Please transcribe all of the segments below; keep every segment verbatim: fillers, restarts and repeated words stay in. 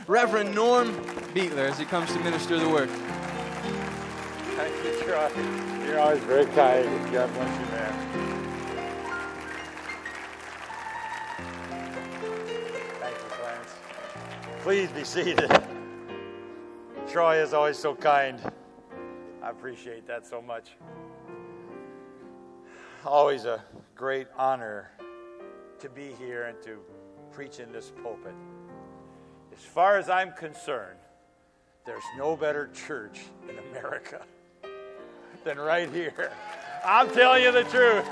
Reverend Norm Beatler as he comes to minister the word. Thank you, Troy. You're always very kind. God bless you, man. Thank you, Clarence. Please be seated. Troy is always so kind. I appreciate that so much. Always a great honor to be here and to preach in this pulpit. As far as I'm concerned, there's no better church in America than right here. I'm telling you the truth.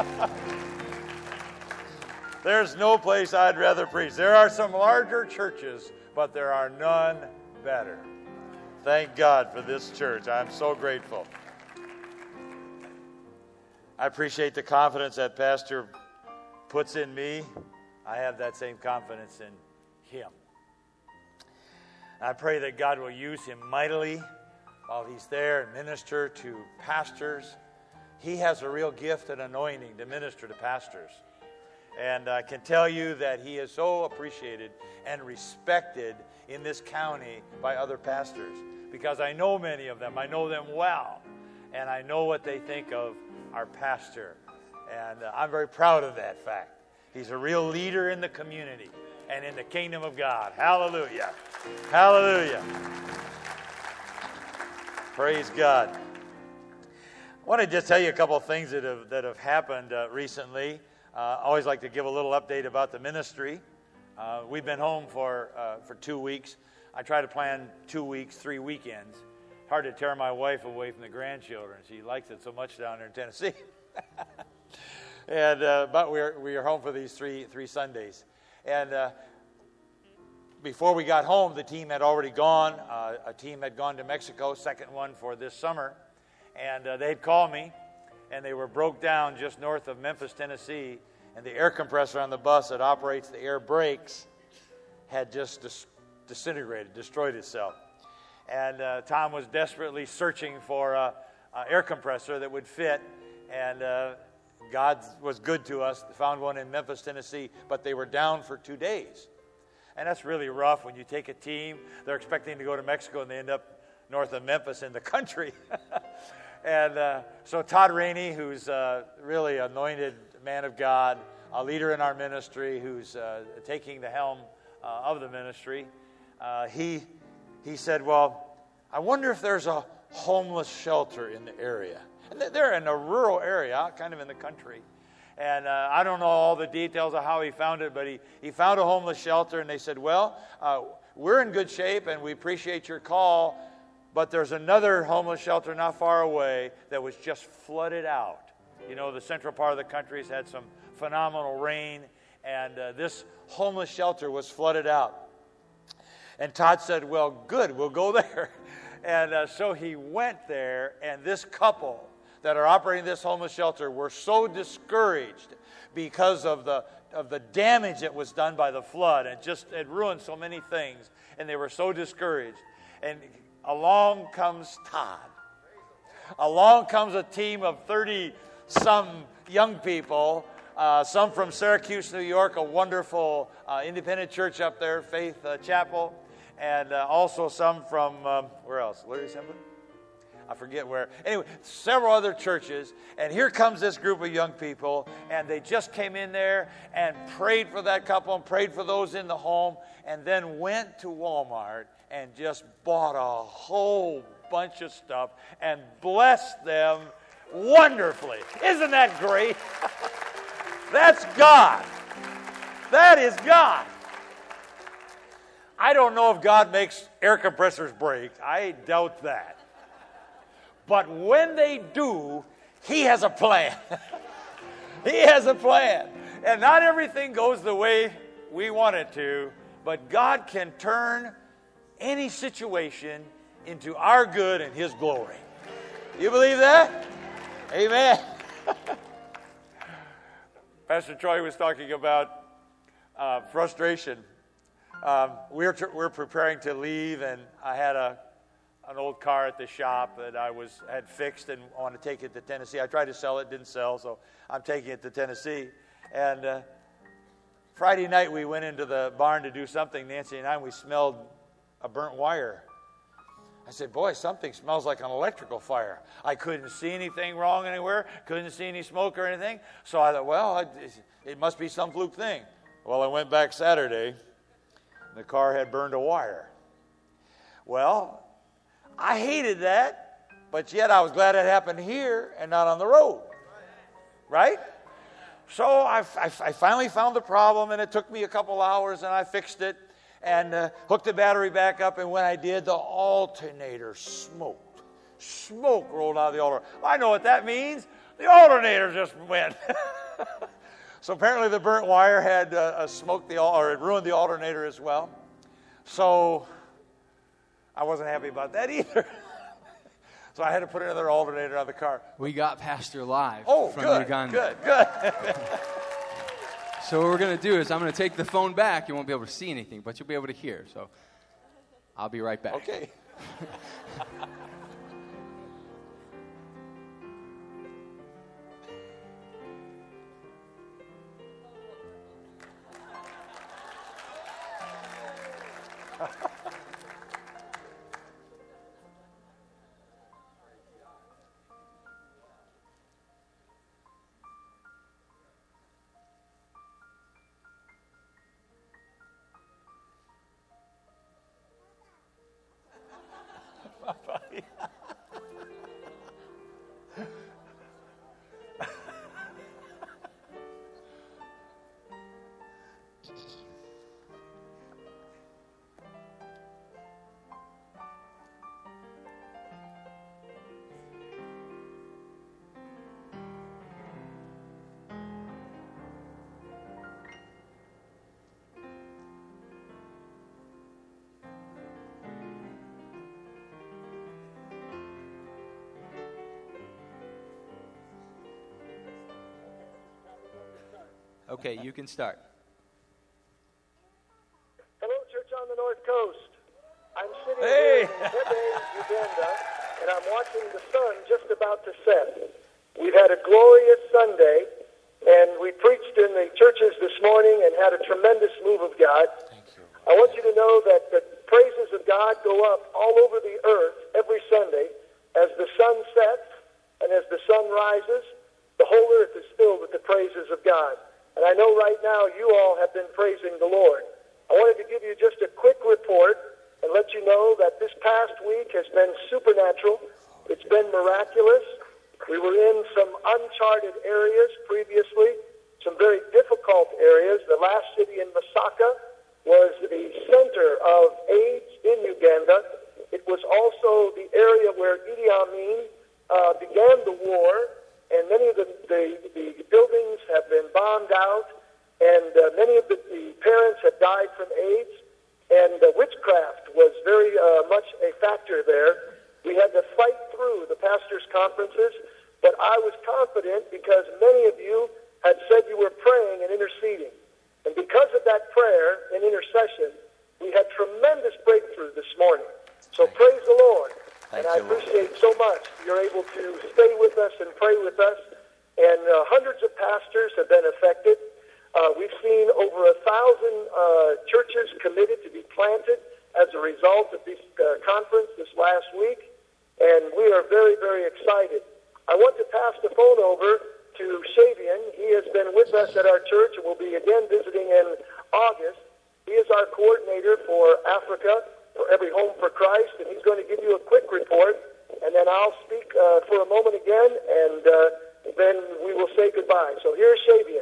There's no place I'd rather preach. There are some larger churches, but there are none better. Thank God for this church. I'm so grateful. I appreciate the confidence that Pastor puts in me. I have that same confidence in him. I pray that God will use him mightily while he's there and minister to pastors. He has a real gift and anointing to minister to pastors. And I can tell you that he is so appreciated and respected in this county by other pastors, because I know many of them. I know them well, and I know what they think of our pastor. And uh, I'm very proud of that fact. He's a real leader in the community and in the kingdom of God. Hallelujah. Hallelujah. Praise God. I want to just tell you a couple of things that have that have happened uh, recently. Uh, I always like to give a little update about the ministry. Uh, we've been home for uh, for two weeks. I try to plan two weeks, three weekends. Hard to tear my wife away from the grandchildren. She likes it so much down there in Tennessee. and uh, but we're we are home for these three three Sundays. And uh, before we got home, the team had already gone. Uh, a team had gone to Mexico, second one for this summer. And uh, they'd called me, and they were broke down just north of Memphis, Tennessee. And the air compressor on the bus that operates the air brakes had just dis- disintegrated, destroyed itself. And uh, Tom was desperately searching for an air compressor that would fit. And uh, God was good to us. Found one in Memphis, Tennessee, but they were down for two days. And that's really rough when you take a team. They're expecting to go to Mexico, and they end up north of Memphis in the country. and uh, so Todd Rainey, who's uh, really anointed man of God, a leader in our ministry, who's uh, taking the helm uh, of the ministry, uh, he he said, well, I wonder if there's a homeless shelter in the area. And they're in a rural area, kind of in the country. And uh, I don't know all the details of how he found it, but he, he found a homeless shelter, and they said, well, uh, we're in good shape, and we appreciate your call, but there's another homeless shelter not far away that was just flooded out. You know, the central part of the country has had some phenomenal rain, and uh, this homeless shelter was flooded out. And Todd said, well, good, we'll go there. And uh, so he went there, and this couple that are operating this homeless shelter were so discouraged because of the of the damage that was done by the flood, and just it ruined so many things, and they were so discouraged. And along comes Todd. Along comes a team of thirty-some young people, uh, some from Syracuse, New York, a wonderful uh, independent church up there, Faith uh, Chapel, and uh, also some from, um, where else? Larry Assembly? I forget where. Anyway, several other churches. And here comes this group of young people. And they just came in there and prayed for that couple and prayed for those in the home. And then went to Walmart and just bought a whole bunch of stuff and blessed them wonderfully. Isn't that great? That's God. That is God. I don't know if God makes air compressors break. I doubt that. But when they do, He has a plan. He has a plan. And not everything goes the way we want it to, but God can turn any situation into our good and His glory. You believe that? Amen. Pastor Troy was talking about uh, frustration. Um, we're tr- we're preparing to leave, and I had a an old car at the shop that I was had fixed and want to take it to Tennessee. I tried to sell it, didn't sell, so I'm taking it to Tennessee. And uh, Friday night we went into the barn to do something, Nancy and I, and we smelled a burnt wire. I said, boy, something smells like an electrical fire. I couldn't see anything wrong anywhere, couldn't see any smoke or anything. So I thought, well, it, it must be some fluke thing. Well, I went back Saturday, and the car had burned a wire. Well, I hated that, but yet I was glad it happened here and not on the road. Right? So I, I, I finally found the problem, and it took me a couple hours, and I fixed it. And uh, hooked the battery back up, and when I did, the alternator smoked. Smoke rolled out of the alternator. I know what that means. The alternator just went. So apparently the burnt wire had uh, smoked the or it ruined the alternator as well. So I wasn't happy about that either. So I had to put another alternator on the car. We got Pastor live oh, from good, Uganda. Good, good. So what we're going to do is I'm going to take the phone back. You won't be able to see anything, but you'll be able to hear. So I'll be right back. Okay. Okay, you can start. Hello, Church on the North Coast. I'm sitting hey. here in Entebbe, Uganda, and I'm watching the sun just about to set. We've had a glorious Sunday, and we preached in the churches this morning and had a tremendous move of God. Thank you. I want you to know that the praises of God go up all over the earth every Sunday as the sun sets and as the sun rises. The whole earth is filled with the praises of God. And I know right now you all have been praising the Lord. I wanted to give you just a quick report and let you know that this past week has been supernatural. It's been miraculous. We were in some uncharted areas previously, some very difficult areas. The last city in Masaka was the center of AIDS in Uganda. It was also the area where Idi Amin uh, began the war. And many of the, the, the buildings have been bombed out, and uh, many of the, the parents have died from AIDS, and uh, witchcraft was very uh, much a factor there. We had to fight through the pastors' conferences, but I was confident because many of you had said you were praying and interceding. And because of that prayer and intercession, we had tremendous breakthrough this morning. So praise the Lord. And I appreciate so much you're able to stay with us and pray with us. And uh, hundreds of pastors have been affected. Uh, we've seen over a thousand uh, churches committed to be planted as a result of this uh, conference this last week. And we are very, very excited. I want to pass the phone over to Shavian. He has been with us at our church and will be again visiting in August. He is our coordinator for Africa, for Every Home for Christ, and he's going to give you a quick report, and then I'll speak uh, for a moment again, and uh, then we will say goodbye. So here's Shavian.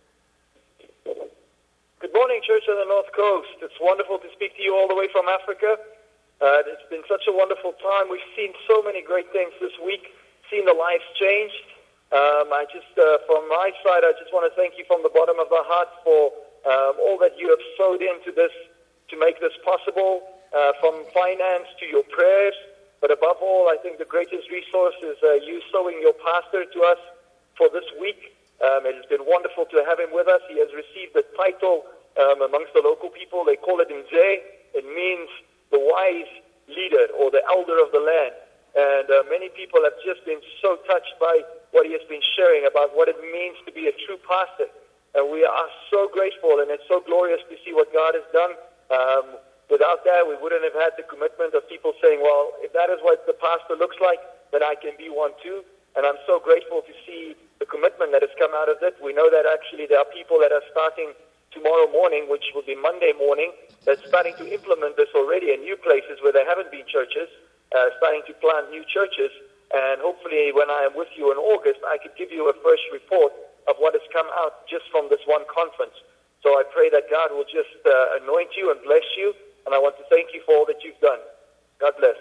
Good morning, Church on the North Coast. It's wonderful to speak to you all the way from Africa. Uh, it's been such a wonderful time. We've seen so many great things this week, seen the lives changed. Um, I just, uh, from my side, I just want to thank you from the bottom of the heart for um, all that you have sowed into this to make this possible. Uh, from finance to your prayers, but above all, I think the greatest resource is uh, you sowing your pastor to us for this week. Um, it has been wonderful to have him with us. He has received the title um, amongst the local people. They call it Mzee. It means the wise leader or the elder of the land. And uh, many people have just been so touched by what he has been sharing about what it means to be a true pastor. And we are so grateful, and it's so glorious to see what God has done. Um, without that, we wouldn't have had the commitment of people saying, well, if that is what the pastor looks like, then I can be one too. And I'm so grateful to see the commitment that has come out of it. We know that actually there are people that are starting tomorrow morning, which will be Monday morning, that's starting to implement this already in new places where there haven't been churches, uh, starting to plant new churches. And hopefully when I am with you in August, I could give you a first report of what has come out just from this one conference. So I pray that God will just uh, anoint you and bless you. And I want to thank you for all that you've done. God bless.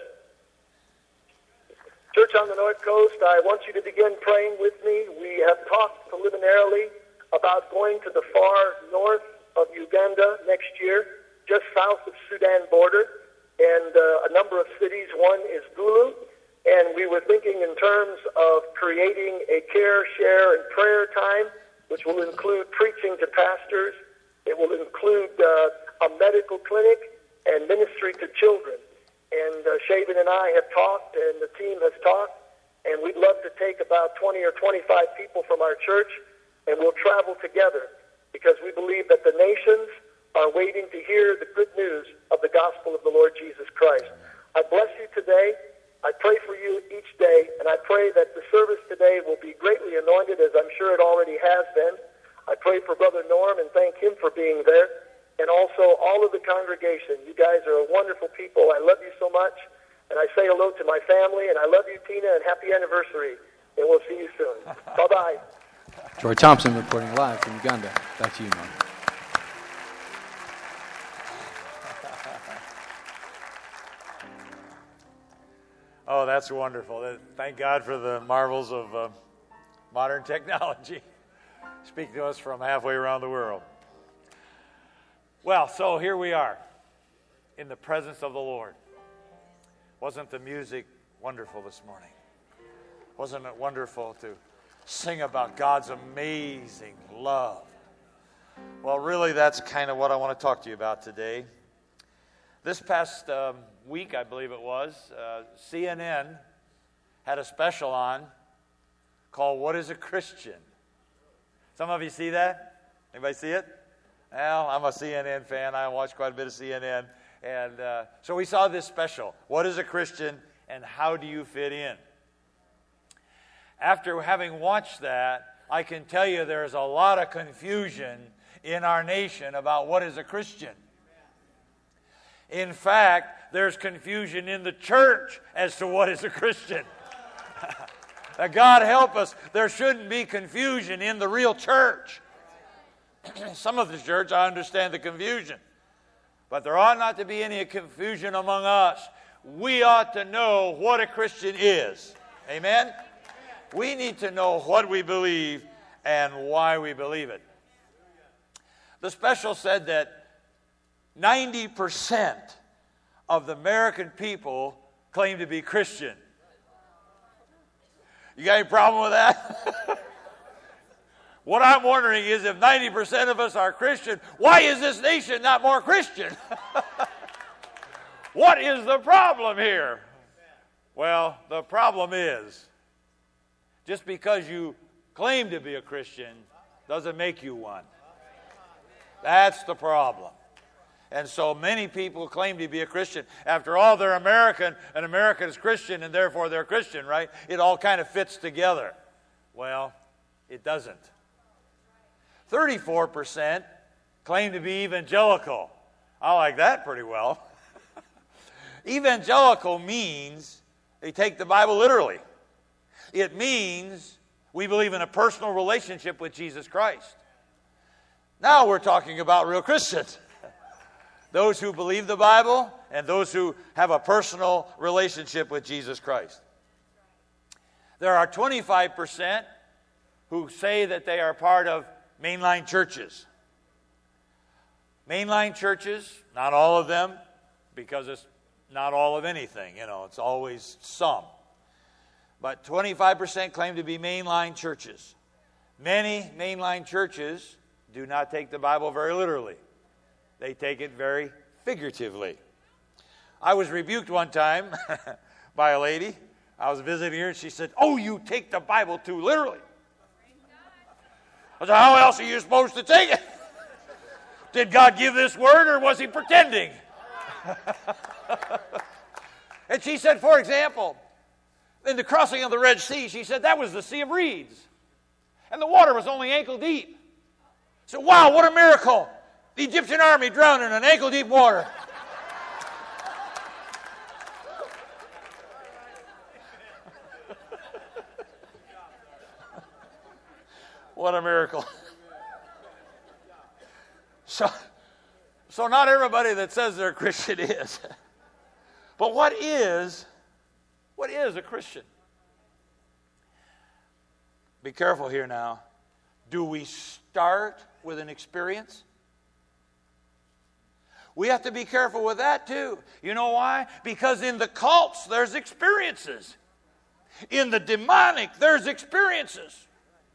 Church on the North Coast, I want you to begin praying with me. We have talked preliminarily about going to the far north of Uganda next year, just south of Sudan border, and uh, a number of cities. One is Gulu, and we were thinking in terms of creating a care, share, and prayer time, which will include preaching to pastors. It will include uh, a medical clinic and ministry to children. And uh, Shaven and I have talked, and the team has talked, and we'd love to take about twenty or twenty-five people from our church, and we'll travel together because we believe that the nations are waiting to hear the good news of the gospel of the Lord Jesus Christ. I bless you today. I pray for you each day, and I pray that the service today will be greatly anointed, as I'm sure it already has been. I pray for Brother Norm and thank him for being there. And also all of the congregation. You guys are wonderful people. I love you so much. And I say hello to my family. And I love you, Tina, and happy anniversary. And we'll see you soon. Bye-bye. Troy Thompson reporting live from Uganda. Back to you, Norm. Oh, that's wonderful. Thank God for the marvels of uh, modern technology. Speak to us from halfway around the world. Well, so here we are in the presence of the Lord. Wasn't the music wonderful this morning? Wasn't it wonderful to sing about God's amazing love? Well, really, that's kind of what I want to talk to you about today. This past um, week, I believe it was, uh, C N N had a special on called What is a Christian? Some of you see that? Anybody see it? Well, I'm a C N N fan. I watch quite a bit of C N N. And uh, so we saw this special. What is a Christian and how do you fit in? After having watched that, I can tell you there's a lot of confusion in our nation about what is a Christian. In fact, there's confusion in the church as to what is a Christian. God help us, there shouldn't be confusion in the real church. Some of the church, I understand the confusion. But there ought not to be any confusion among us. We ought to know what a Christian is. Amen? We need to know what we believe and why we believe it. The special said that ninety percent of the American people claim to be Christian. You got any problem with that? What I'm wondering is if ninety percent of us are Christian, why is this nation not more Christian? What is the problem here? Well, the problem is, just because you claim to be a Christian doesn't make you one. That's the problem. And so many people claim to be a Christian. After all, they're American, and America is Christian, and therefore they're Christian, right? It all kind of fits together. Well, it doesn't. thirty-four percent claim to be evangelical. I like that pretty well. Evangelical means they take the Bible literally. It means we believe in a personal relationship with Jesus Christ. Now we're talking about real Christians. Those who believe the Bible and those who have a personal relationship with Jesus Christ. There are twenty-five percent who say that they are part of mainline churches. Mainline churches, not all of them, because it's not all of anything, you know, it's always some. But twenty-five percent claim to be mainline churches. Many mainline churches do not take the Bible very literally. They take it very figuratively. I was rebuked one time by a lady. I was visiting her and she said, "Oh, you take the Bible too literally." I said, "How else are you supposed to take it? Did God give this word or was he pretending?" And she said, for example, in the crossing of the Red Sea, she said that was the Sea of Reeds. And the water was only ankle deep. So, wow, what a miracle. The Egyptian army drowned in an ankle deep water. What a miracle. So, so not everybody that says they're a Christian is. But what is, what is a Christian? Be careful here now. Do we start with an experience? We have to be careful with that too. You know why? Because in the cults, there's experiences. In the demonic, there's experiences.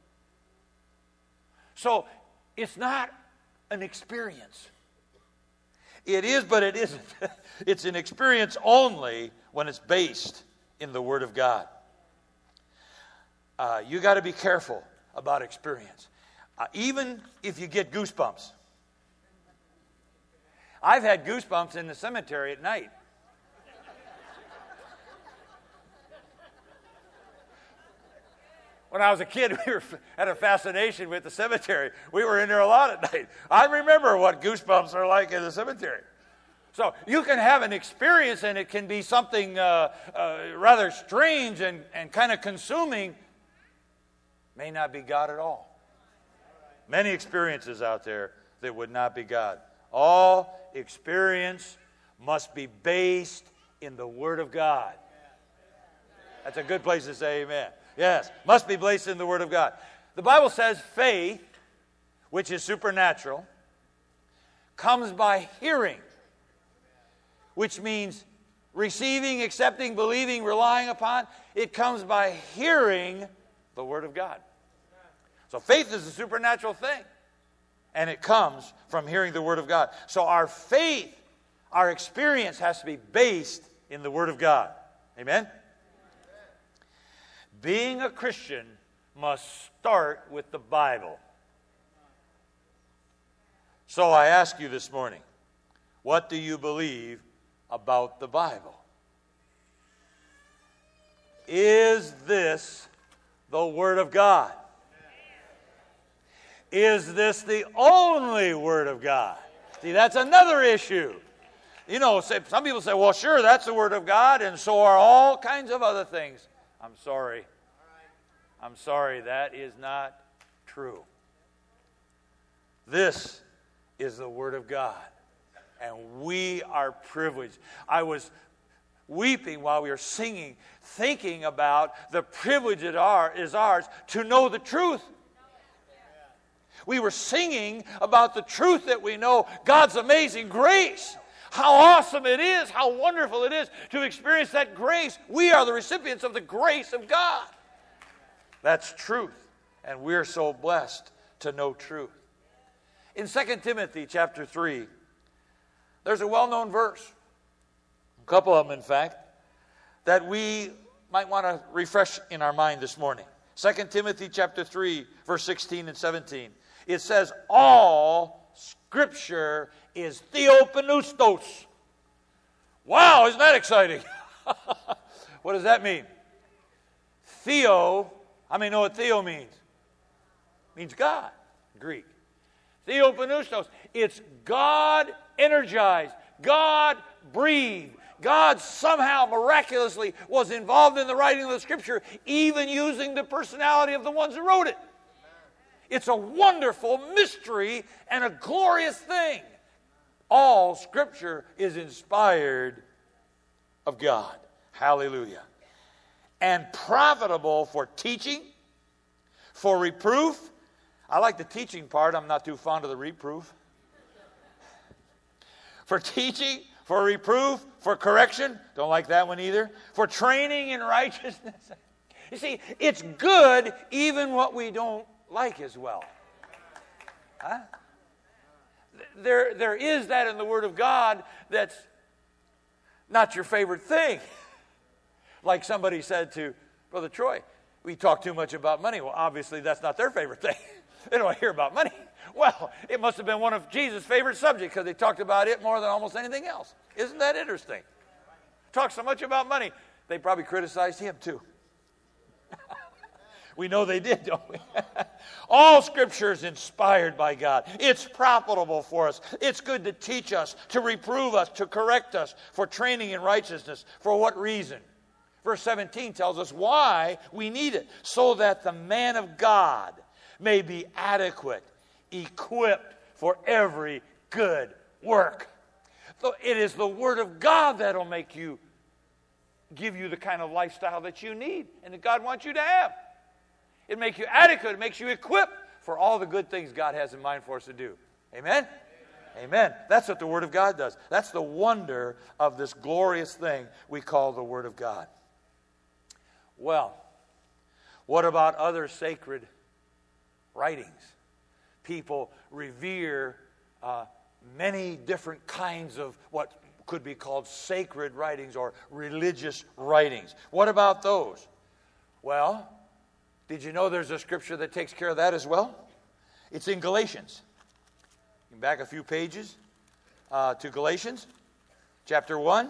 So, it's not an experience. It is, but it isn't. It's an experience only when it's based in the Word of God. Uh, you got to be careful about experience. Uh, even if you get goosebumps. I've had goosebumps in the cemetery at night. When I was a kid, we were, had a fascination with the cemetery. We were in there a lot at night. I remember what goosebumps are like in the cemetery. So you can have an experience, and it can be something uh, uh, rather strange and, and kind of consuming. May not be God at all. Many experiences out there that would not be God. All experience must be based in the Word of God. That's a good place to say amen. Yes, must be based in the Word of God. The Bible says faith, which is supernatural, comes by hearing, which means receiving, accepting, believing, relying upon. It comes by hearing the Word of God. So faith is a supernatural thing, and it comes from hearing the Word of God. So our faith, our experience has to be based in the Word of God. Amen? Being a Christian must start with the Bible. So I ask you this morning, what do you believe about the Bible? Is this the Word of God? Is this the only Word of God? See, that's another issue. You know, some people say, well, sure, that's the Word of God, and so are all kinds of other things. I'm sorry. I'm sorry, that is not true. This is the Word of God, and we are privileged. I was weeping while we were singing, thinking about the privilege it are, is ours to know the truth. We were singing about the truth that we know, God's amazing grace. How awesome it is, how wonderful it is to experience that grace. We are the recipients of the grace of God. That's truth, and we're so blessed to know truth. In Second Timothy chapter three, there's a well-known verse, a couple of them in fact, that we might want to refresh in our mind this morning. Second Timothy chapter three, verse sixteen and seventeen. It says, all Scripture is theopneustos. Wow, isn't that exciting? What does that mean? Theo, how many know what theo means? It means God, Greek. Theopneustos, it's God energized, God breathed. God somehow miraculously was involved in the writing of the Scripture, even using the personality of the ones who wrote it. It's a wonderful mystery and a glorious thing. All Scripture is inspired of God. Hallelujah. And profitable for teaching, for reproof. I like the teaching part. I'm not too fond of the reproof. For teaching, for reproof, for correction. Don't like that one either. For training in righteousness. You see, it's good even what we don't like as well. Huh? There, there is that in the Word of God that's not your favorite thing. Like somebody said to Brother Troy, we talk too much about money. Well, obviously that's not their favorite thing. They don't want to hear about money. Well, it must have been one of Jesus' favorite subjects because they talked about it more than almost anything else. Isn't that interesting? Talk so much about money, they probably criticized him too. We know they did, don't we? All Scripture is inspired by God. It's profitable for us. It's good to teach us, to reprove us, to correct us, for training in righteousness. For what reason? Verse seventeen tells us why we need it. So that the man of God may be adequate, equipped for every good work. So it is the Word of God that will make you, give you the kind of lifestyle that you need and that God wants you to have. It makes you adequate. It makes you equipped for all the good things God has in mind for us to do. Amen? Amen? Amen. That's what the Word of God does. That's the wonder of this glorious thing we call the Word of God. Well, what about other sacred writings? People revere uh, many different kinds of what could be called sacred writings or religious writings. What about those? Well, did you know there's a scripture that takes care of that as well? It's in Galatians. You can back a few pages uh, to Galatians, chapter one,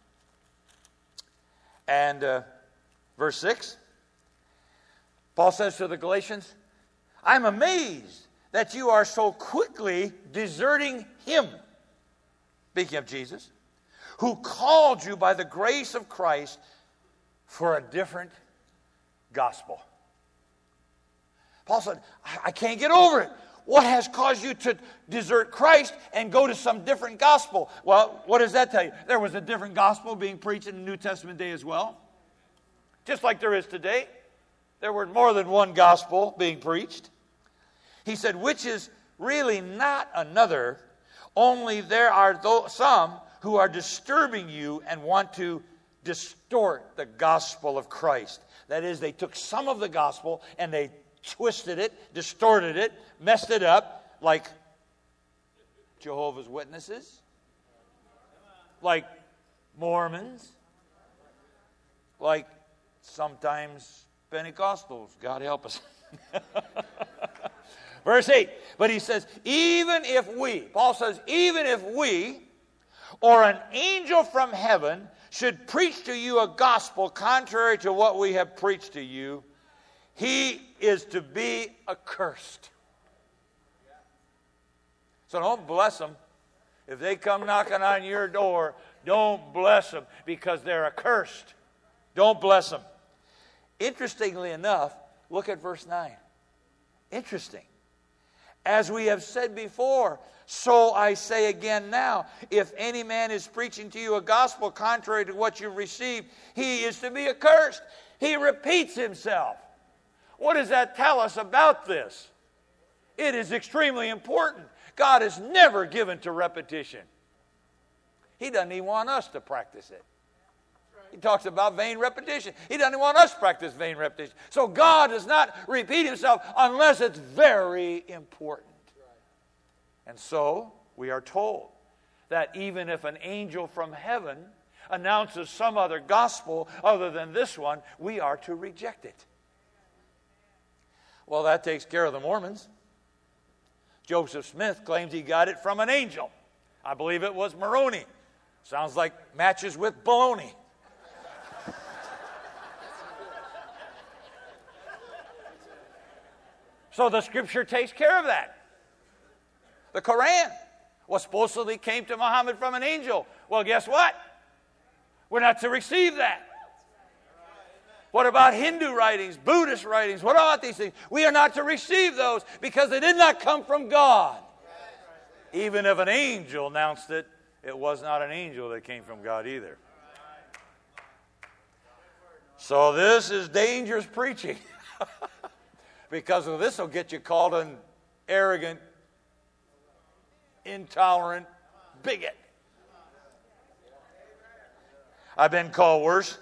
and uh, verse six. Paul says to the Galatians, I'm amazed that you are so quickly deserting Him, speaking of Jesus, who called you by the grace of Christ for a different gospel. Paul said, I can't get over it. What has caused you to desert Christ and go to some different gospel? Well, what does that tell you? There was a different gospel being preached in the New Testament day as well. Just like there is today. There were more than one gospel being preached. He said, which is really not another, only there are those, some who are disturbing you and want to distort the gospel of Christ. That is, they took some of the gospel and they twisted it, distorted it, messed it up, like Jehovah's Witnesses, like Mormons, like sometimes Pentecostals. God help us. Verse eight, but he says, even if we, Paul says, even if we or an angel from heaven should preach to you a gospel contrary to what we have preached to you, he is to be accursed. So don't bless them. If they come knocking on your door, don't bless them because they're accursed. Don't bless them. Interestingly enough, look at verse nine. Interesting. As we have said before, so I say again now, if any man is preaching to you a gospel contrary to what you've received, he is to be accursed. He repeats himself. What does that tell us about this? It is extremely important. God is never given to repetition. He doesn't even want us to practice it. He talks about vain repetition. He doesn't want us to practice vain repetition. So God does not repeat himself unless it's very important. And so we are told that even if an angel from heaven announces some other gospel other than this one, we are to reject it. Well, that takes care of the Mormons. Joseph Smith claims he got it from an angel. I believe it was Moroni. Sounds like matches with baloney. So the Scripture takes care of that. The Quran was supposedly came to Muhammad from an angel. Well, guess what? We're not to receive that. What about Hindu writings, Buddhist writings? What about these things? We are not to receive those because they did not come from God. Even if an angel announced it, it was not an angel that came from God either. So this is dangerous preaching. Because of this will get you called an arrogant, intolerant bigot. I've been called worse.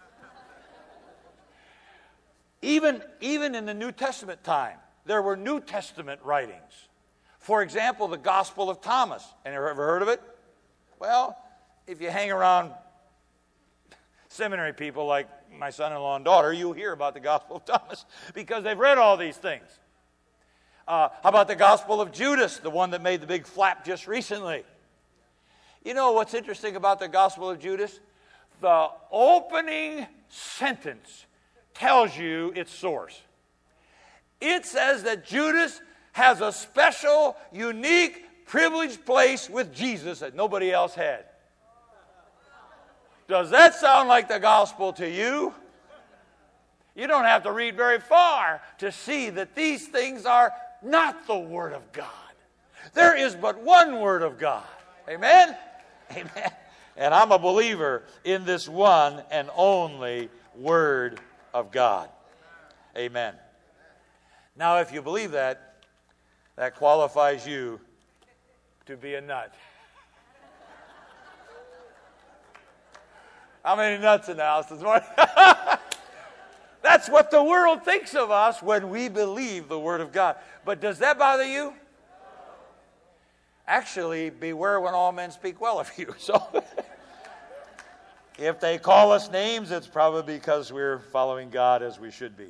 Even, even in the New Testament time, there were New Testament writings. For example, the Gospel of Thomas. Anyone ever heard of it? Well, if you hang around seminary people like my son-in-law and daughter, you'll hear about the Gospel of Thomas because they've read all these things. Uh, how about the Gospel of Judas, the one that made the big flap just recently? You know what's interesting about the Gospel of Judas? The opening sentence tells you its source. It says that Judas has a special, unique, privileged place with Jesus that nobody else had. Does that sound like the gospel to you? You don't have to read very far to see that these things are not the Word of God. There is but one Word of God. Amen? Amen. And I'm a believer in this one and only Word of God. Amen. Now, if you believe that, that qualifies you to be a nut. How many nuts in the house this morning? That's what the world thinks of us when we believe the Word of God. But does that bother you? Actually, beware when all men speak well of you. So, if they call us names, it's probably because we're following God as we should be.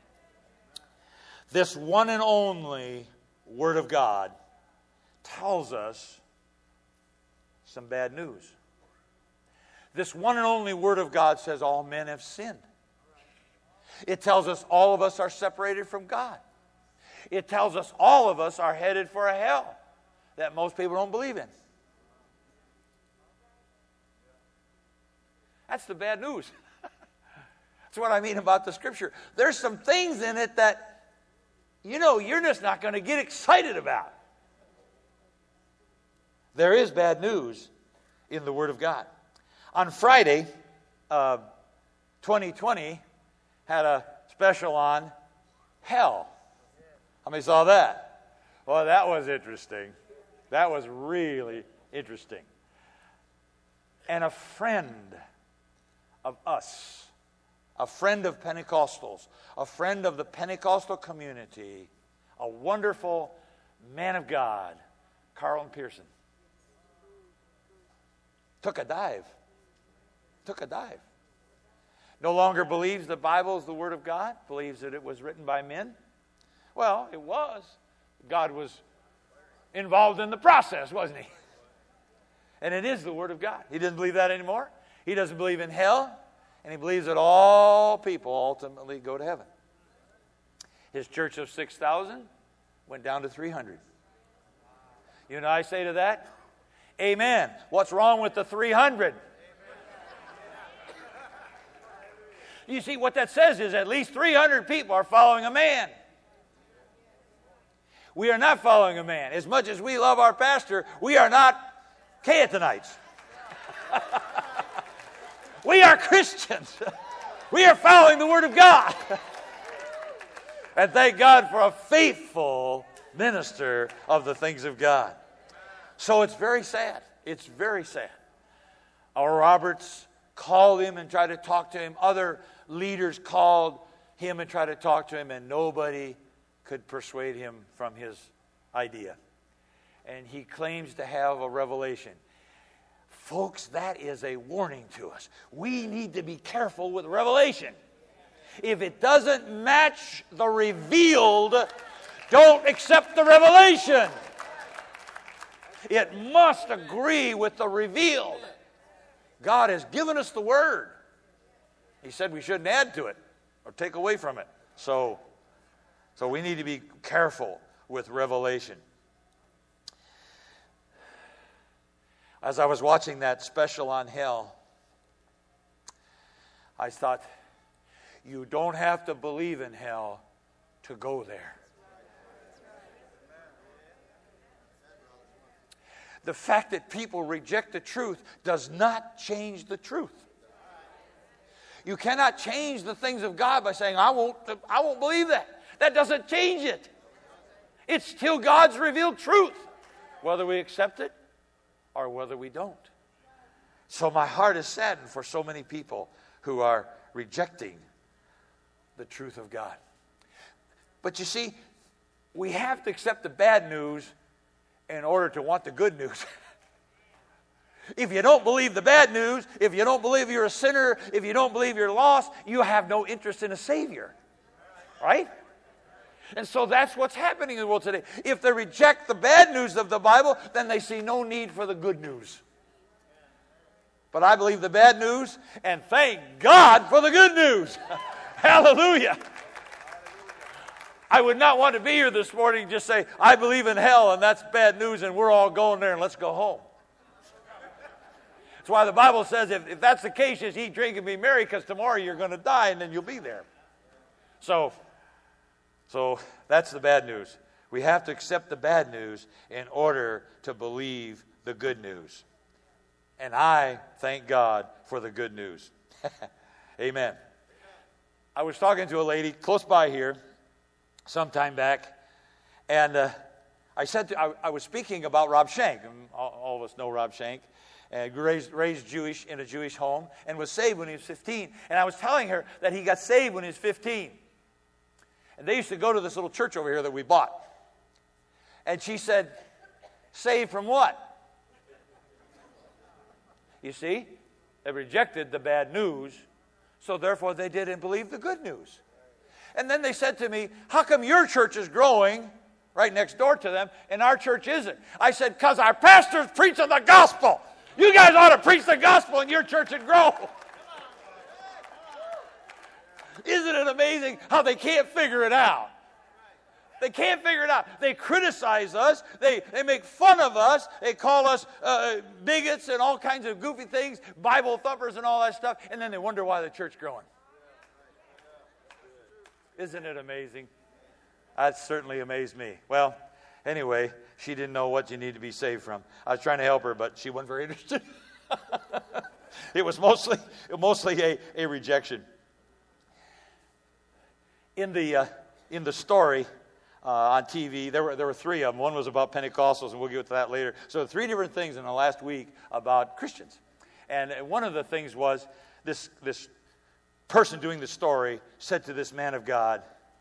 This one and only Word of God tells us some bad news. This one and only Word of God says all men have sinned. It tells us all of us are separated from God. It tells us all of us are headed for a hell that most people don't believe in. That's the bad news. That's what I mean about the Scripture. There's some things in it that, you know, you're just not going to get excited about. There is bad news in the Word of God. On Friday, uh, twenty twenty had a special on hell. How many saw that? Well, that was interesting. That was really interesting. And a friend of us, a friend of Pentecostals, a friend of the Pentecostal community, a wonderful man of God, Carlin Pearson, took a dive. Took a dive. No longer believes the Bible is the Word of God, believes that it was written by men. Well, it was. God was involved in the process, wasn't he? And it is the Word of God. He doesn't believe that anymore. He doesn't believe in hell, and he believes that all people ultimately go to heaven. His church of six thousand went down to three hundred. You know, I say to that, amen. What's wrong with the three hundred? You see, what that says is at least three hundred people are following a man. We are not following a man. As much as we love our pastor, we are not Caetonites. We are Christians. We are following the Word of God. And thank God for a faithful minister of the things of God. So it's very sad. It's very sad. Our Roberts called him and tried to talk to him. Other leaders called him and tried to talk to him, and nobody could persuade him from his idea. And he claims to have a revelation. Folks, that is a warning to us. We need to be careful with revelation. If it doesn't match the revealed, don't accept the revelation. It must agree with the revealed. God has given us the Word. He said we shouldn't add to it or take away from it. So, so we need to be careful with revelation. As I was watching that special on hell, I thought, you don't have to believe in hell to go there. The fact that people reject the truth does not change the truth. You cannot change the things of God by saying, I won't, I won't believe that. That doesn't change it. It's still God's revealed truth, whether we accept it or whether we don't. So my heart is saddened for so many people who are rejecting the truth of God. But you see, we have to accept the bad news in order to want the good news. If you don't believe the bad news, if you don't believe you're a sinner, if you don't believe you're lost, you have no interest in a Savior. Right? And so that's what's happening in the world today. If they reject the bad news of the Bible, then they see no need for the good news. But I believe the bad news, and thank God for the good news. Hallelujah. I would not want to be here this morning and just say, I believe in hell, and that's bad news, and we're all going there, and let's go home. That's why the Bible says, if, if that's the case, just eat, drink, and be merry, because tomorrow you're going to die, and then you'll be there. So, so that's the bad news. We have to accept the bad news in order to believe the good news. And I thank God for the good news. Amen. I was talking to a lady close by here some time back, and uh, I said to, I, I was speaking about Rob Shank. All, all of us know Rob Shank. And raised, raised Jewish in a Jewish home and was saved when he was fifteen. And I was telling her that he got saved when he was fifteen. And they used to go to this little church over here that we bought. And she said, saved from what? You see, they rejected the bad news, so therefore they didn't believe the good news. And then they said to me, how come your church is growing right next door to them and our church isn't? I said, because our pastor's preaching the gospel. You guys ought to preach the gospel in your church and grow. Isn't it amazing how they can't figure it out? They can't figure it out. They criticize us. They, they make fun of us. They call us uh, bigots and all kinds of goofy things, Bible thumpers and all that stuff, and then they wonder why the church is growing. Isn't it amazing? That certainly amazed me. Well, anyway, she didn't know what you need to be saved from. I was trying to help her, but she wasn't very interested. It was mostly, mostly a, a rejection. In the uh, in the story uh, on T V, there were there were three of them. One was about Pentecostals, and we'll get to that later. So three different things in the last week about Christians. And one of the things was this this person doing the story said to this man of God,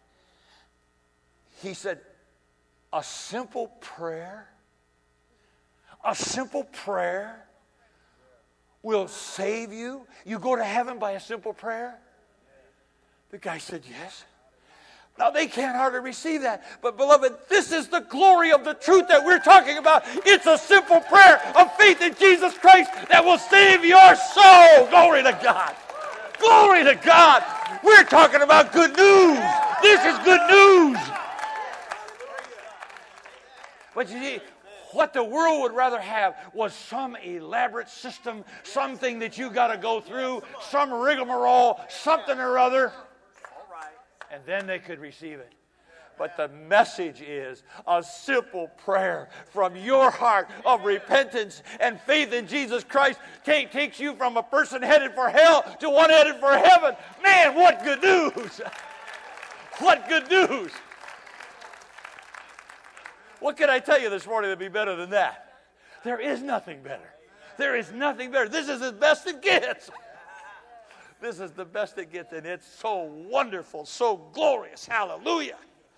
he said, a simple prayer, a simple prayer will save you? You go to heaven by a simple prayer? The guy said, yes. Now, they can't hardly receive that. But, beloved, this is the glory of the truth that we're talking about. It's a simple prayer of faith in Jesus Christ that will save your soul. Glory to God. Glory to God. We're talking about good news. This is good news. But you see, what the world would rather have was some elaborate system, something that you got to go through, some rigmarole, something or other. And then they could receive it. But the message is a simple prayer from your heart of repentance and faith in Jesus Christ take, takes you from a person headed for hell to one headed for heaven. Man, what good news! What good news! What can I tell you this morning that would be better than that? There is nothing better. There is nothing better. This is the best it gets. This is the best it gets, and it's so wonderful, so glorious. Hallelujah.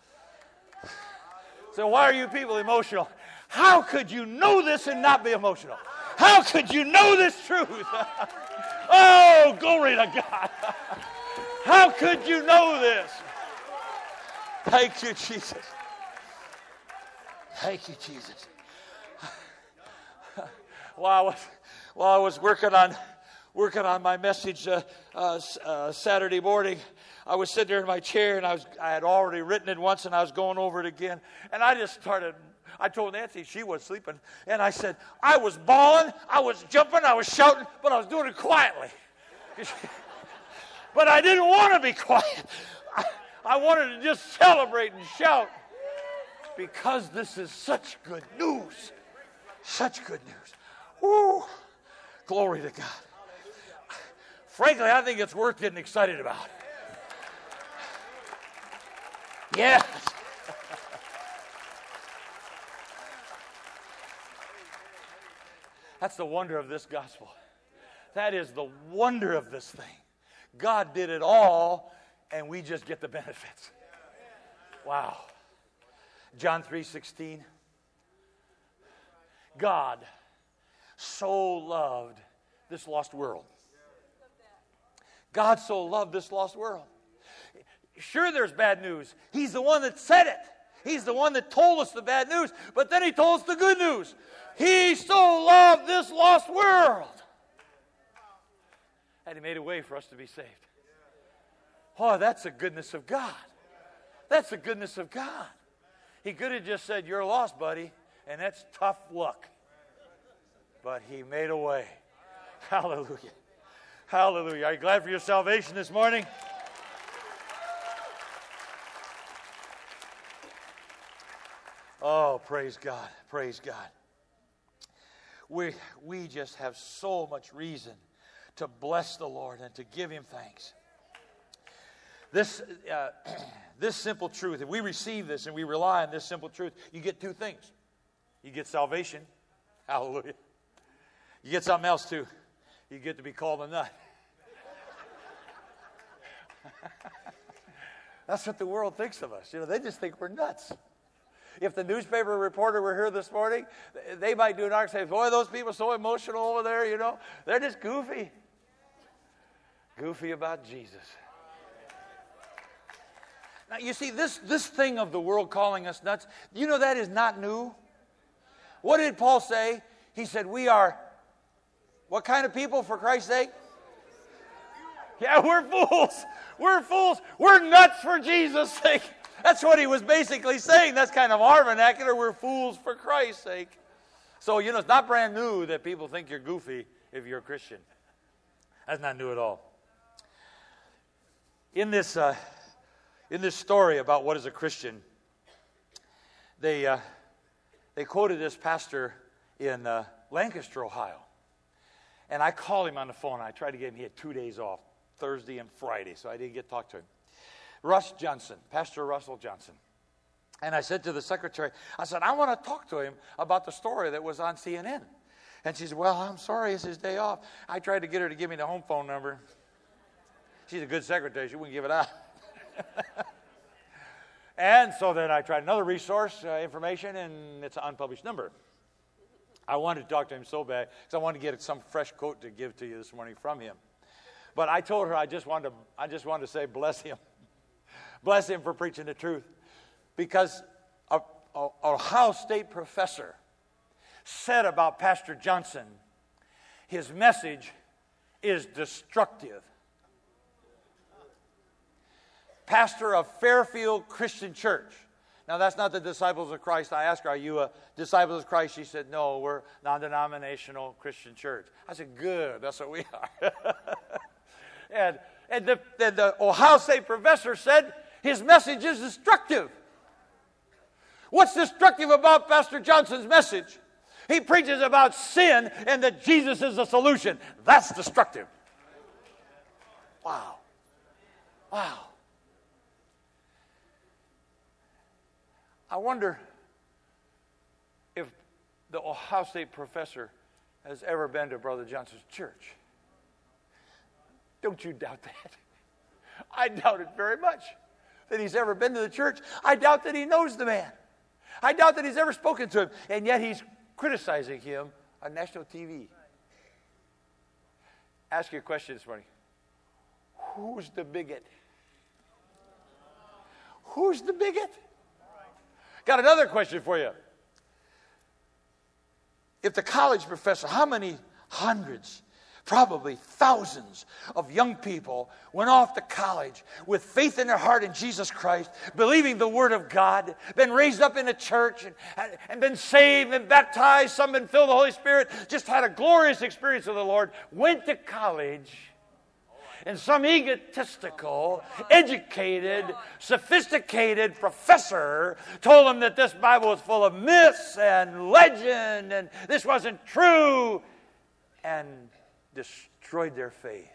So why are you people emotional? How could you know this and not be emotional? How could you know this truth? Oh, glory to God. How could you know this? Thank you, Jesus. Thank you, Jesus. While I was, while I was working on working on my message uh, uh, uh, Saturday morning, I was sitting there in my chair, and I was I had already written it once, and I was going over it again. And I just started, I told Nancy, she was sleeping, and I said, I was bawling, I was jumping, I was shouting, but I was doing it quietly. But I didn't want to be quiet. I, I wanted to just celebrate and shout, because this is such good news. Such good news. Woo! Glory to God. Frankly, I think it's worth getting excited about. Yes. That's the wonder of this gospel. That is the wonder of this thing. God did it all, and we just get the benefits. Wow. John three sixteen. God so loved this lost world. God so loved this lost world. Sure, there's bad news. He's the one that said it. He's the one that told us the bad news. But then he told us the good news. He so loved this lost world. And he made a way for us to be saved. Oh, that's the goodness of God. That's the goodness of God. He could have just said, you're lost, buddy, and that's tough luck. But he made a way. Hallelujah. Hallelujah. Are you glad for your salvation this morning? Oh, praise God. Praise God. We, we just have so much reason to bless the Lord and to give him thanks. This, uh, this simple truth, if we receive this and we rely on this simple truth, you get two things. You get salvation. Hallelujah. You get something else too. You get to be called a nut. That's what the world thinks of us. You know, they just think we're nuts. If the newspaper reporter were here this morning, they might do an article and say, boy, those people are so emotional over there, you know. They're just goofy. Goofy about Jesus. Now, you see, this, this thing of the world calling us nuts, you know that is not new. What did Paul say? He said, we are, what kind of people for Christ's sake? Yeah, we're fools. We're fools. We're nuts for Jesus' sake. That's what he was basically saying. That's kind of our vernacular. We're fools for Christ's sake. So, you know, it's not brand new that people think you're goofy if you're a Christian. That's not new at all. In this, uh, in this story about what is a Christian, they, uh, they quoted this pastor in uh, Lancaster, Ohio. And I called him on the phone. I tried to get him. He had two days off, Thursday and Friday, so I didn't get to talk to him. Russ Johnson, Pastor Russell Johnson. And I said to the secretary, I said, I want to talk to him about the story that was on C N N. And she said, well, I'm sorry, it's his day off. I tried to get her to give me the home phone number. She's a good secretary. She wouldn't give it out. And so then I tried another resource, uh, information, and it's an unpublished number. I wanted to talk to him so bad because I wanted to get some fresh quote to give to you this morning from him. But I told her I just wanted to, I just wanted to say, bless him. Bless him for preaching the truth. Because a, a, a Ohio State professor said about Pastor Johnson, his message is destructive. Pastor of Fairfield Christian Church. Now, that's not the Disciples of Christ. I asked her, are you a Disciples of Christ? She said, no, we're non-denominational Christian church. I said, good, that's what we are. and and the, the, the Ohio State professor said his message is destructive. What's destructive about Pastor Johnson's message? He preaches about sin and that Jesus is the solution. That's destructive. Wow. Wow. I wonder if the Ohio State professor has ever been to Brother Johnson's church. Don't you doubt that? I doubt it very much that he's ever been to the church. I doubt that he knows the man. I doubt that he's ever spoken to him, and yet he's criticizing him on national T V. Ask you a question this morning. Who's the bigot? Who's the bigot? Got another question for you. If the college professor, how many hundreds, probably thousands of young people went off to college with faith in their heart in Jesus Christ, believing the Word of God, been raised up in a church and, and been saved and baptized, some been filled with the Holy Spirit, just had a glorious experience with the Lord, went to college, and some egotistical, educated, sophisticated professor told them that this Bible was full of myths and legend and this wasn't true, and destroyed their faith.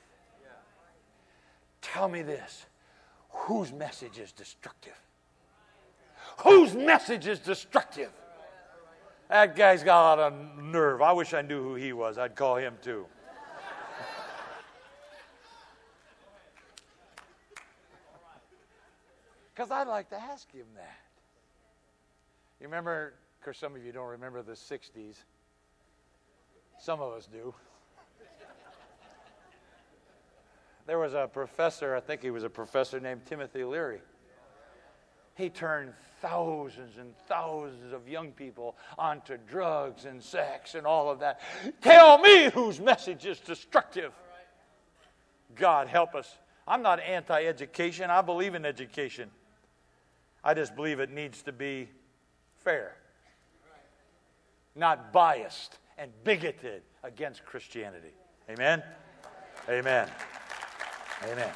Tell me this. Whose message is destructive? Whose message is destructive? That guy's got a lot of nerve. I wish I knew who he was. I'd call him too. Because I'd like to ask him that. You remember, of course, some of you don't remember the sixties. Some of us do. There was a professor, I think he was a professor named Timothy Leary. He turned thousands and thousands of young people onto drugs and sex and all of that. Tell me whose message is destructive. God help us. I'm not anti-education. I believe in education. I just believe it needs to be fair, not biased and bigoted against Christianity. Amen? Amen. Amen.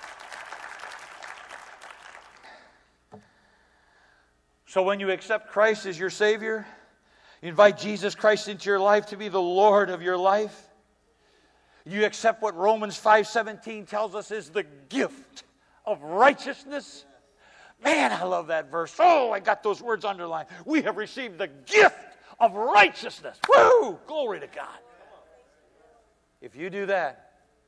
So when you accept Christ as your Savior, you invite Jesus Christ into your life to be the Lord of your life, you accept what Romans five seventeen tells us is the gift of righteousness. Man, I love that verse. Oh, I got those words underlined. We have received the gift of righteousness. Woo! Glory to God. If you do that,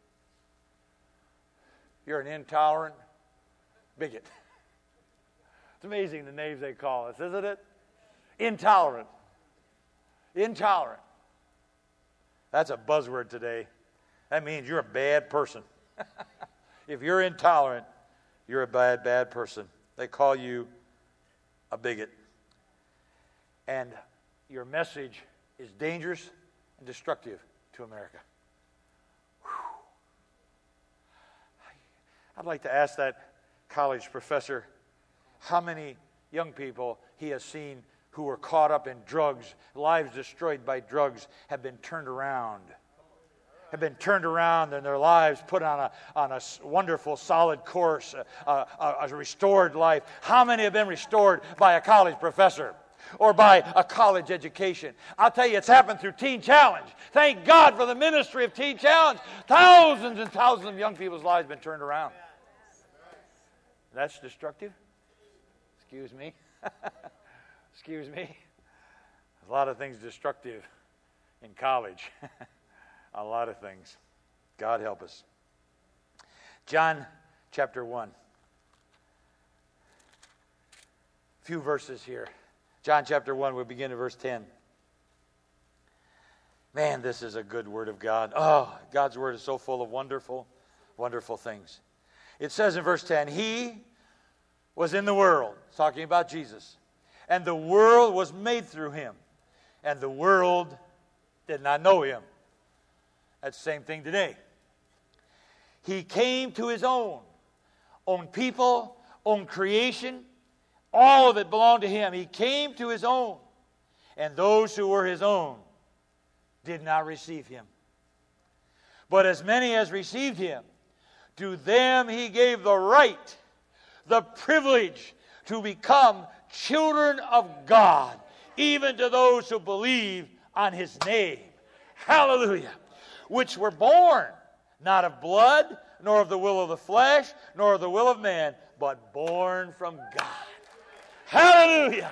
you're an intolerant bigot. It's amazing the names they call us, isn't it? Intolerant. Intolerant. That's a buzzword today. That means you're a bad person. If you're intolerant, you're a bad, bad person. They call you a bigot. And your message is dangerous and destructive to America. I'd like to ask that college professor how many young people he has seen who were caught up in drugs, lives destroyed by drugs, have been turned around. Have been turned around and their lives put on a, on a wonderful, solid course, a, a, a restored life. How many have been restored by a college professor or by a college education? I'll tell you, it's happened through Teen Challenge. Thank God for the ministry of Teen Challenge. Thousands and thousands of young people's lives have been turned around. That's destructive? Excuse me. Excuse me. A lot of things destructive in college. A lot of things. God help us. John chapter one. A few verses here. John chapter one, we begin at verse ten. Man, this is a good word of God. Oh, God's word is so full of wonderful, wonderful things. It says in verse ten, He was in the world, talking about Jesus, and the world was made through Him, and the world did not know Him. That's the same thing today. He came to His own, own people, own creation. All of it belonged to Him. He came to His own, and those who were His own did not receive Him. But as many as received Him, to them He gave the right, the privilege to become children of God, even to those who believe on His name. Hallelujah. Which were born not of blood, nor of the will of the flesh, nor of the will of man, but born from God. Hallelujah.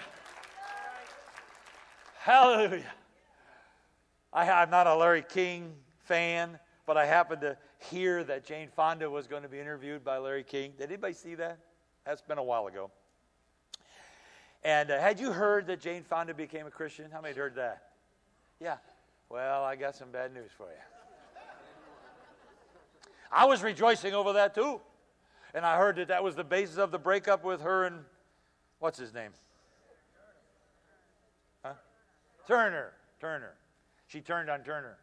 Hallelujah. I, I'm not a Larry King fan, but I happened to hear that Jane Fonda was going to be interviewed by Larry King. Did anybody see that? That's been a while ago. And uh, had you heard that Jane Fonda became a Christian? How many had heard that? Yeah. Well, I got some bad news for you. I was rejoicing over that too. And I heard that that was the basis of the breakup with her and, what's his name? Huh? Turner. Turner. She turned on Turner.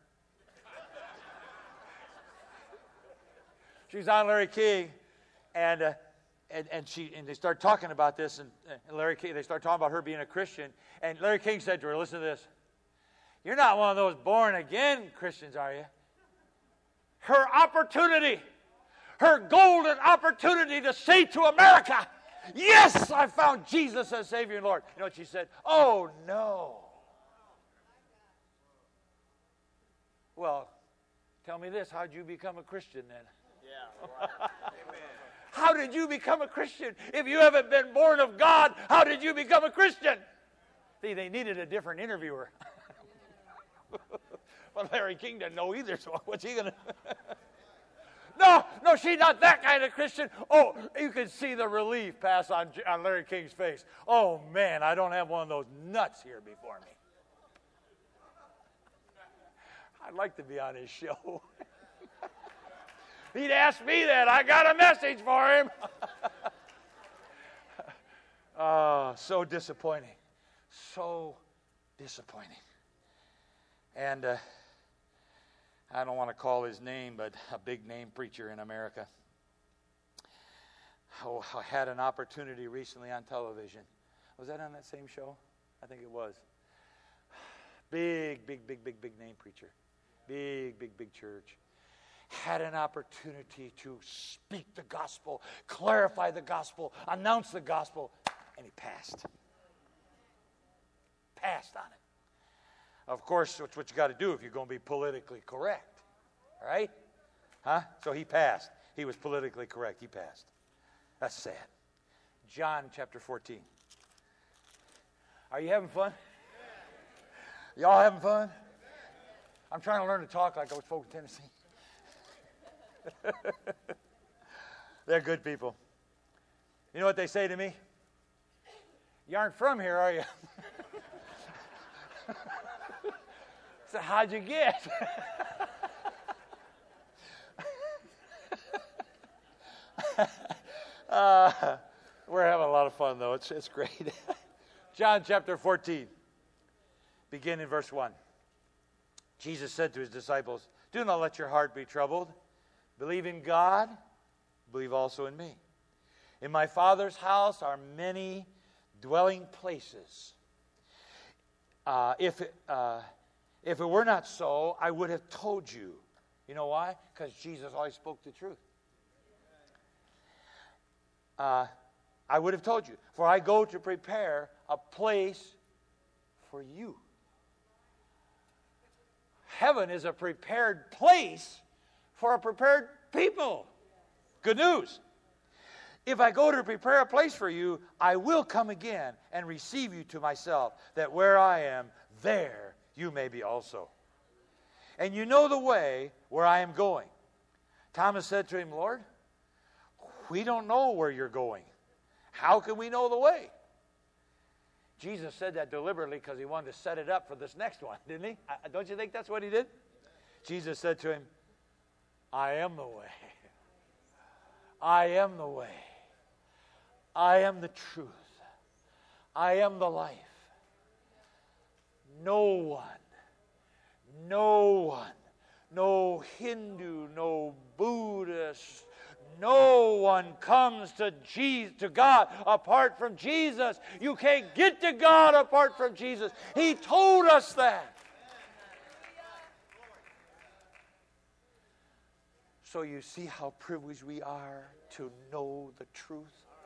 She was on Larry King, and uh, and and she and they started talking about this, and, and Larry King, they started talking about her being a Christian, and Larry King said to her, "Listen to this. You're not one of those born again Christians, are you?" Her opportunity, her golden opportunity to say to America, "Yes, I found Jesus as Savior and Lord." You know what she said? "Oh no." Well, tell me this: how'd you become a Christian then? Yeah. Right. Amen. How did you become a Christian? If you haven't been born of God, how did you become a Christian? See, they needed a different interviewer. Well, Larry King doesn't know either, so what's he going to... No, no, she's not that kind of Christian. Oh, you can see the relief pass on, on Larry King's face. Oh, man, I don't have one of those nuts here before me. I'd like to be on his show. He'd ask me that. I got a message for him. Oh, so disappointing. So disappointing. And uh, I don't want to call his name, but a big name preacher in America. Oh, I had an opportunity recently on television. Was that on that same show? I think it was. Big, big, big, big, big name preacher. Big, big, big church. Had an opportunity to speak the gospel, clarify the gospel, announce the gospel, and he passed. Passed on it. Of course, that's what you got to do if you're going to be politically correct. Right? Huh? So he passed. He was politically correct. He passed. That's sad. John chapter fourteen. Are you having fun? Y'all having fun? I'm trying to learn to talk like those folks in Tennessee. They're good people. You know what they say to me? You aren't from here, are you? So how'd you get? uh, we're having a lot of fun, though. It's, it's great. John chapter fourteen, begin in verse one. Jesus said to his disciples, do not let your heart be troubled. Believe in God, believe also in me. In my Father's house are many dwelling places. Uh, if, it, uh, if it were not so, I would have told you. You know why? Because Jesus always spoke the truth. Uh, I would have told you. For I go to prepare a place for you. Heaven is a prepared place for a prepared people. Good news. If I go to prepare a place for you, I will come again and receive you to myself, that where I am, there you may be also. And you know the way where I am going. Thomas said to him, Lord, we don't know where you're going. How can we know the way? Jesus said that deliberately because he wanted to set it up for this next one, didn't he? Don't you think that's what he did? Jesus said to him, I am the way. I am the way. I am the truth. I am the life. No one, no one, no Hindu, no Buddhist, no one comes to Jesus, to God apart from Jesus. You can't get to God apart from Jesus. He told us that. So you see how privileged we are to know the truth.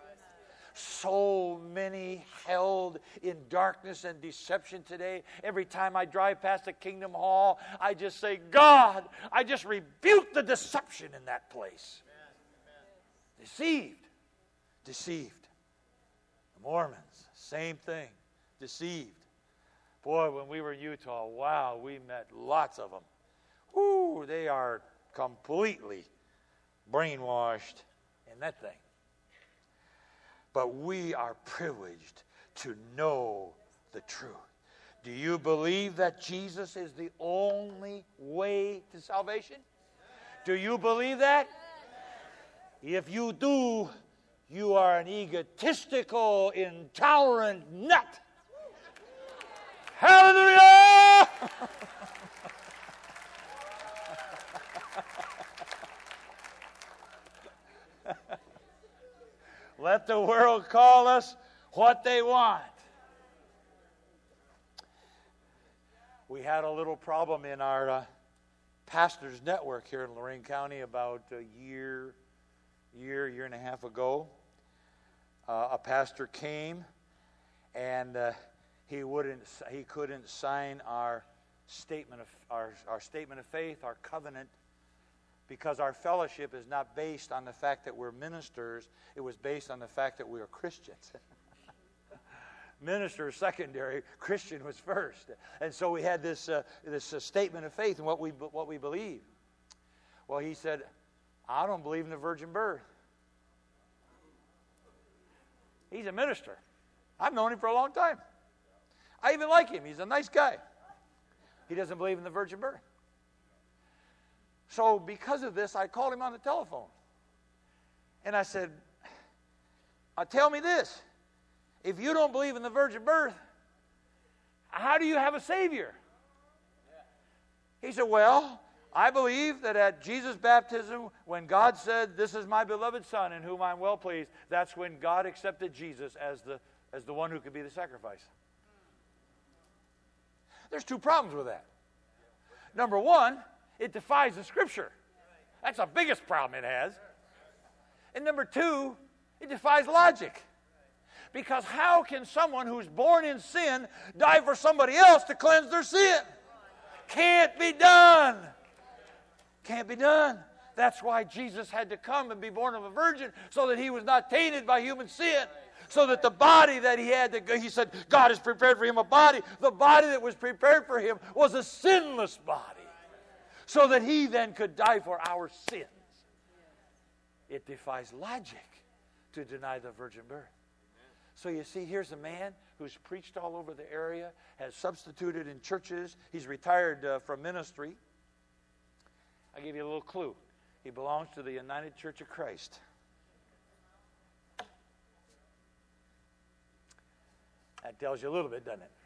So many held in darkness and deception today. Every time I drive past a Kingdom Hall, I just say, God, I just rebuke the deception in that place. Deceived. Deceived. The Mormons, same thing. Deceived. Boy, when we were in Utah, wow, we met lots of them. Woo, they are completely brainwashed in that thing. But we are privileged to know the truth. Do you believe that Jesus is the only way to salvation? Do you believe that? If you do, you are an egotistical, intolerant nut. Hallelujah! Let the world call us what they want. We had a little problem in our uh, pastors' network here in Lorain County about a year, year, year and a half ago. Uh, a pastor came, and uh, he wouldn't, he couldn't sign our statement of our, our statement of faith, our covenant, because our fellowship is not based on the fact that we're ministers. It was based on the fact that we are Christians. Minister is secondary. Christian was first. And so we had this uh, this uh, statement of faith and what we what we believe. Well, he said, I don't believe in the virgin birth. He's a minister. I've known him for a long time. I even like him. He's a nice guy. He doesn't believe in the virgin birth. So because of this, I called him on the telephone. And I said, uh, tell me this. If you don't believe in the virgin birth, how do you have a Savior? He said, well, I believe that at Jesus' baptism, when God said, this is my beloved Son in whom I'm well pleased, that's when God accepted Jesus as the, as the one who could be the sacrifice. There's two problems with that. Number one, it defies the Scripture. That's the biggest problem it has. And number two, it defies logic. Because how can someone who's born in sin die for somebody else to cleanse their sin? Can't be done. Can't be done. That's why Jesus had to come and be born of a virgin, so that he was not tainted by human sin. So that the body that he had, to, he said, God has prepared for him a body. The body that was prepared for him was a sinless body. So that he then could die for our sins. It defies logic to deny the virgin birth. So you see, here's a man who's preached all over the area, has substituted in churches. He's retired uh, from ministry. I'll give you a little clue. He belongs to the United Church of Christ. That tells you a little bit, doesn't it?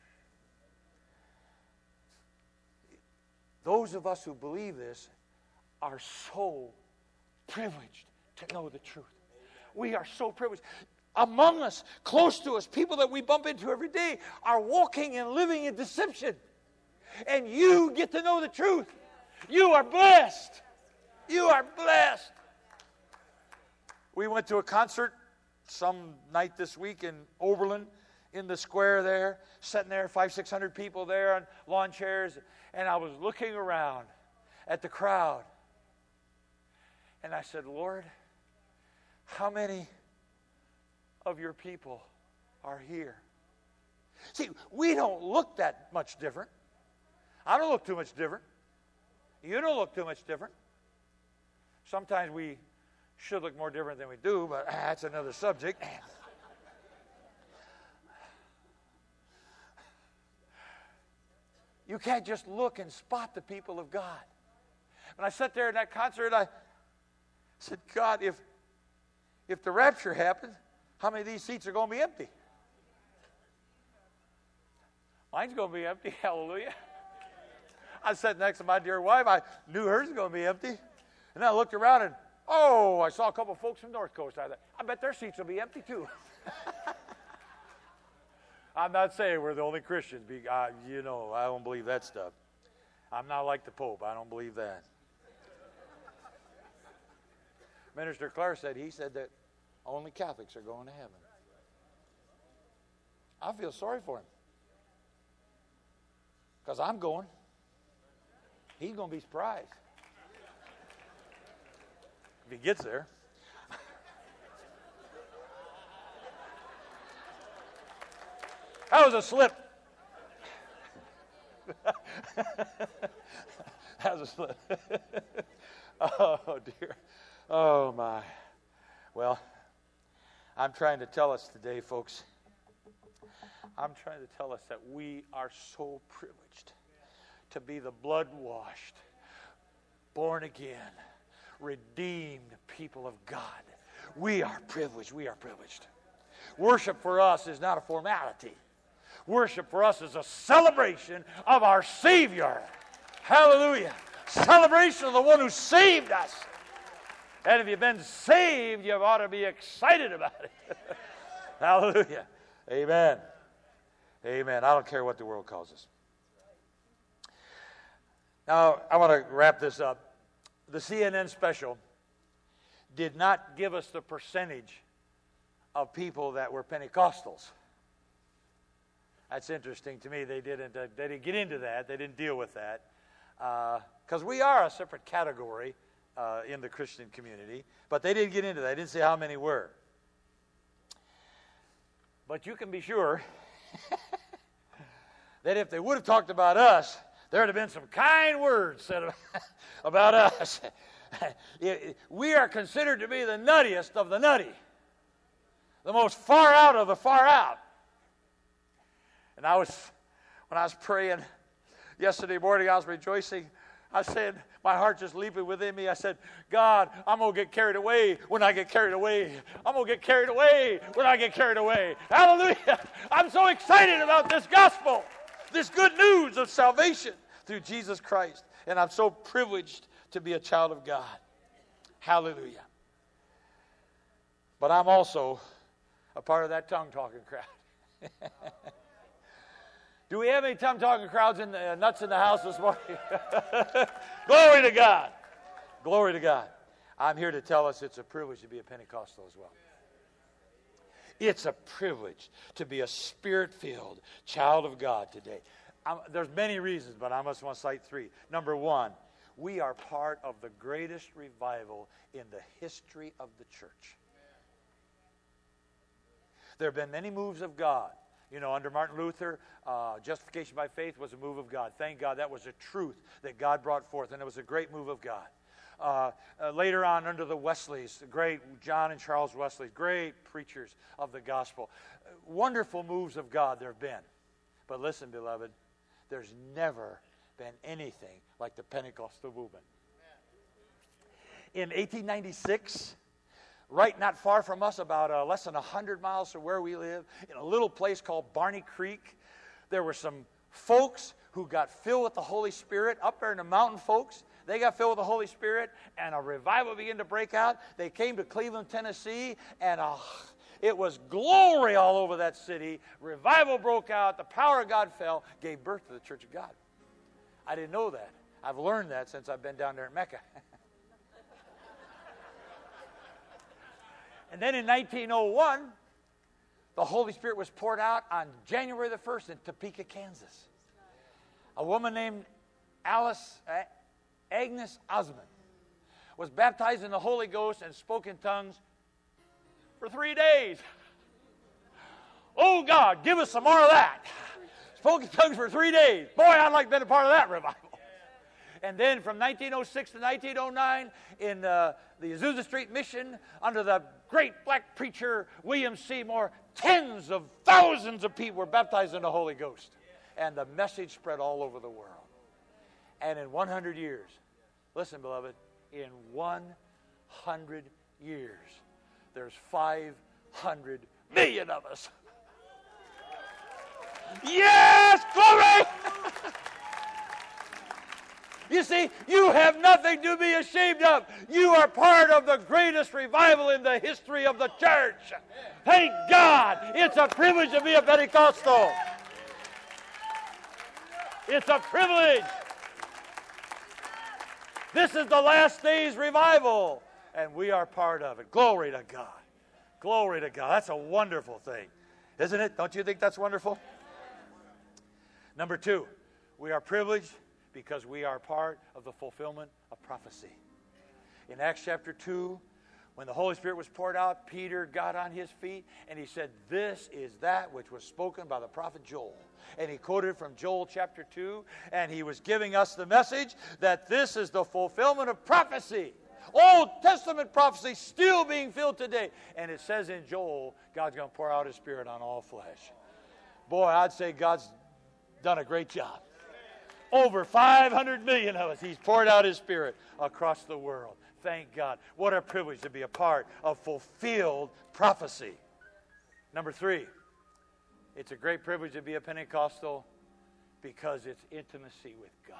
Those of us who believe this are so privileged to know the truth. We are so privileged. Among us, close to us, people that we bump into every day are walking and living in deception. And you get to know the truth. You are blessed. You are blessed. We went to a concert some night this week in Oberlin, in the square there, sitting there, five, six hundred people there on lawn chairs, and I was looking around at the crowd. And I said, Lord, how many of your people are here? See, we don't look that much different. I don't look too much different. You don't look too much different. Sometimes we should look more different than we do, but that's another subject. You can't just look and spot the people of God. When I sat there in that concert, I said, God, if if the rapture happened, how many of these seats are going to be empty? Mine's going to be empty, hallelujah. I sat next to my dear wife. I knew hers was going to be empty. And then I looked around and, oh, I saw a couple of folks from North Coast. I thought, I bet their seats will be empty too. I'm not saying we're the only Christians. Be, uh, you know, I don't believe that stuff. I'm not like the Pope. I don't believe that. Minister Clark said, he said that only Catholics are going to heaven. I feel sorry for him. Because I'm going. He's going to be surprised. If he gets there. That was a slip. That was a slip. Oh, dear. Oh, my. Well, I'm trying to tell us today, folks, I'm trying to tell us that we are so privileged to be the blood-washed, born-again, redeemed people of God. We are privileged. We are privileged. Worship for us is not a formality. Worship for us is a celebration of our Savior. Hallelujah. Celebration of the one who saved us. And if you've been saved, you ought to be excited about it. Hallelujah. Amen. Amen. I don't care what the world calls us. Now, I want to wrap this up. The C N N special did not give us the percentage of people that were Pentecostals. That's interesting to me. They didn't, uh, they didn't get into that. They didn't deal with that. Because uh, we are a separate category uh, in the Christian community. But they didn't get into that. They didn't say how many were. But you can be sure that if they would have talked about us, there would have been some kind words said about us. We are considered to be the nuttiest of the nutty. The most far out of the far out. And I was, when I was praying yesterday morning, I was rejoicing I said, my heart just leaping within me. I said, God, I'm going to get carried away when I get carried away. I'm going to get carried away when I get carried away. Hallelujah. I'm so excited about this gospel, this good news of salvation through Jesus Christ. And I'm so privileged to be a child of God. Hallelujah. But I'm also a part of that tongue-talking crowd. Do we have any tongue-talking crowds in the uh, nuts in the house this morning? Glory to God. Glory to God. I'm here to tell us it's a privilege to be a Pentecostal as well. It's a privilege to be a Spirit-filled child of God today. I'm, there's many reasons, but I must want to cite three. Number one, we are part of the greatest revival in the history of the church. There have been many moves of God. You know, under Martin Luther, uh, justification by faith was a move of God. Thank God that was a truth that God brought forth, and it was a great move of God. Uh, uh, later on, under the Wesleys, the great John and Charles Wesley, great preachers of the gospel. Uh, wonderful moves of God there have been. But listen, beloved, there's never been anything like the Pentecostal movement. In eighteen ninety-six... right not far from us, about uh, less than one hundred miles from where we live, in a little place called Barney Creek, there were some folks who got filled with the Holy Spirit up there in the mountain, folks. They got filled with the Holy Spirit, and a revival began to break out. They came to Cleveland, Tennessee, and uh, it was glory all over that city. Revival broke out. The power of God fell, gave birth to the Church of God. I didn't know that. I've learned that since I've been down there in Mecca. And then in nineteen oh one, the Holy Spirit was poured out on January the first in Topeka, Kansas. A woman named Alice, uh, Agnes Osmond was baptized in the Holy Ghost and spoke in tongues for three days. Oh, God, give us some more of that. Spoke in tongues for three days. Boy, I'd like to be a part of that revival. And then from nineteen oh six to nineteen oh nine, in uh, the Azusa Street Mission, under the great black preacher William Seymour, tens of thousands of people were baptized in the Holy Ghost. And the message spread all over the world. And in one hundred years, listen, beloved, in one hundred years, there's five hundred million of us. Yes, glory! You see, you have nothing to be ashamed of. You are part of the greatest revival in the history of the church. Thank God. It's a privilege to be a Pentecostal. It's a privilege. This is the last day's revival, and we are part of it. Glory to God. Glory to God. That's a wonderful thing, isn't it? Don't you think that's wonderful? Number two, we are privileged because we are part of the fulfillment of prophecy. In Acts chapter two, when the Holy Spirit was poured out, Peter got on his feet and he said, "This is that which was spoken by the prophet Joel." And he quoted from Joel chapter two, and he was giving us the message that this is the fulfillment of prophecy. Old Testament prophecy still being filled today. And it says in Joel, God's going to pour out His Spirit on all flesh. Boy, I'd say God's done a great job. Over five hundred million of us, He's poured out His Spirit across the world. Thank God. What a privilege to be a part of fulfilled prophecy. Number three, it's a great privilege to be a Pentecostal because it's intimacy with God.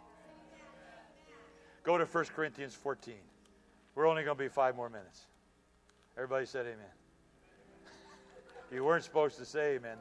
Go to First Corinthians fourteen. We're only going to be five more minutes. Everybody said amen. You weren't supposed to say amen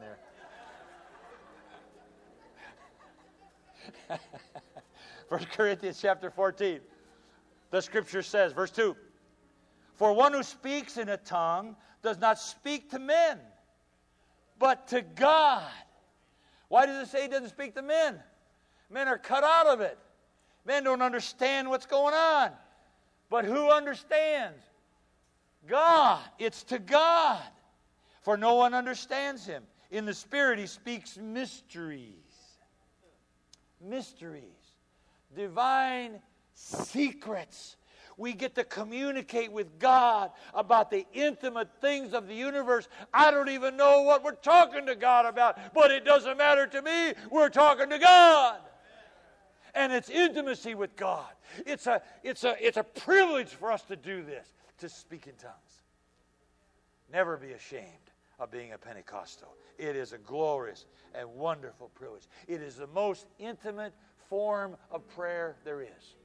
there. First Corinthians chapter fourteen. The scripture says, verse two, "For one who speaks in a tongue does not speak to men, but to God." Why does it say he doesn't speak to men? Men are cut out of it. Men don't understand what's going on. But who understands? God. It's to God. For no one understands Him. In the Spirit He speaks mysteries. Mysteries. Divine secrets. We get to communicate with God about the intimate things of the universe. I don't even know what we're talking to God about, but it doesn't matter to me. We're talking to God. And it's intimacy with God. It's a, it's a, it's a privilege for us to do this, to speak in tongues. Never be ashamed of being a Pentecostal. It is a glorious and wonderful privilege. It is the most intimate form of prayer there is.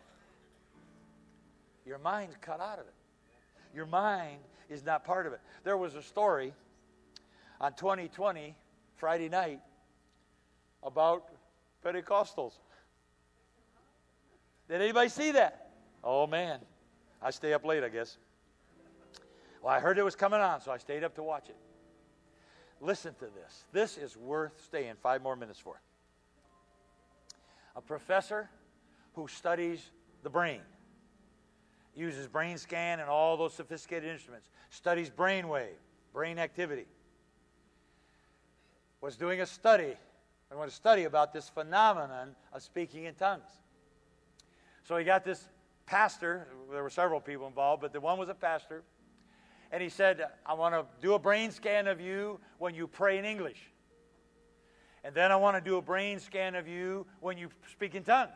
Your mind's cut out of it. Your mind is not part of it. There was a story on twenty twenty, Friday night, about Pentecostals. Did anybody see that? Oh, man. I stay up late, I guess. Well, I heard it was coming on, so I stayed up to watch it. Listen to this. This is worth staying five more minutes for. A professor who studies the brain, uses brain scan and all those sophisticated instruments, studies brain wave, brain activity, was doing a study, I want to study about this phenomenon of speaking in tongues. So he got this pastor, there were several people involved, but the one was a pastor, and he said, I want to do a brain scan of you when you pray in English. And then I want to do a brain scan of you when you speak in tongues.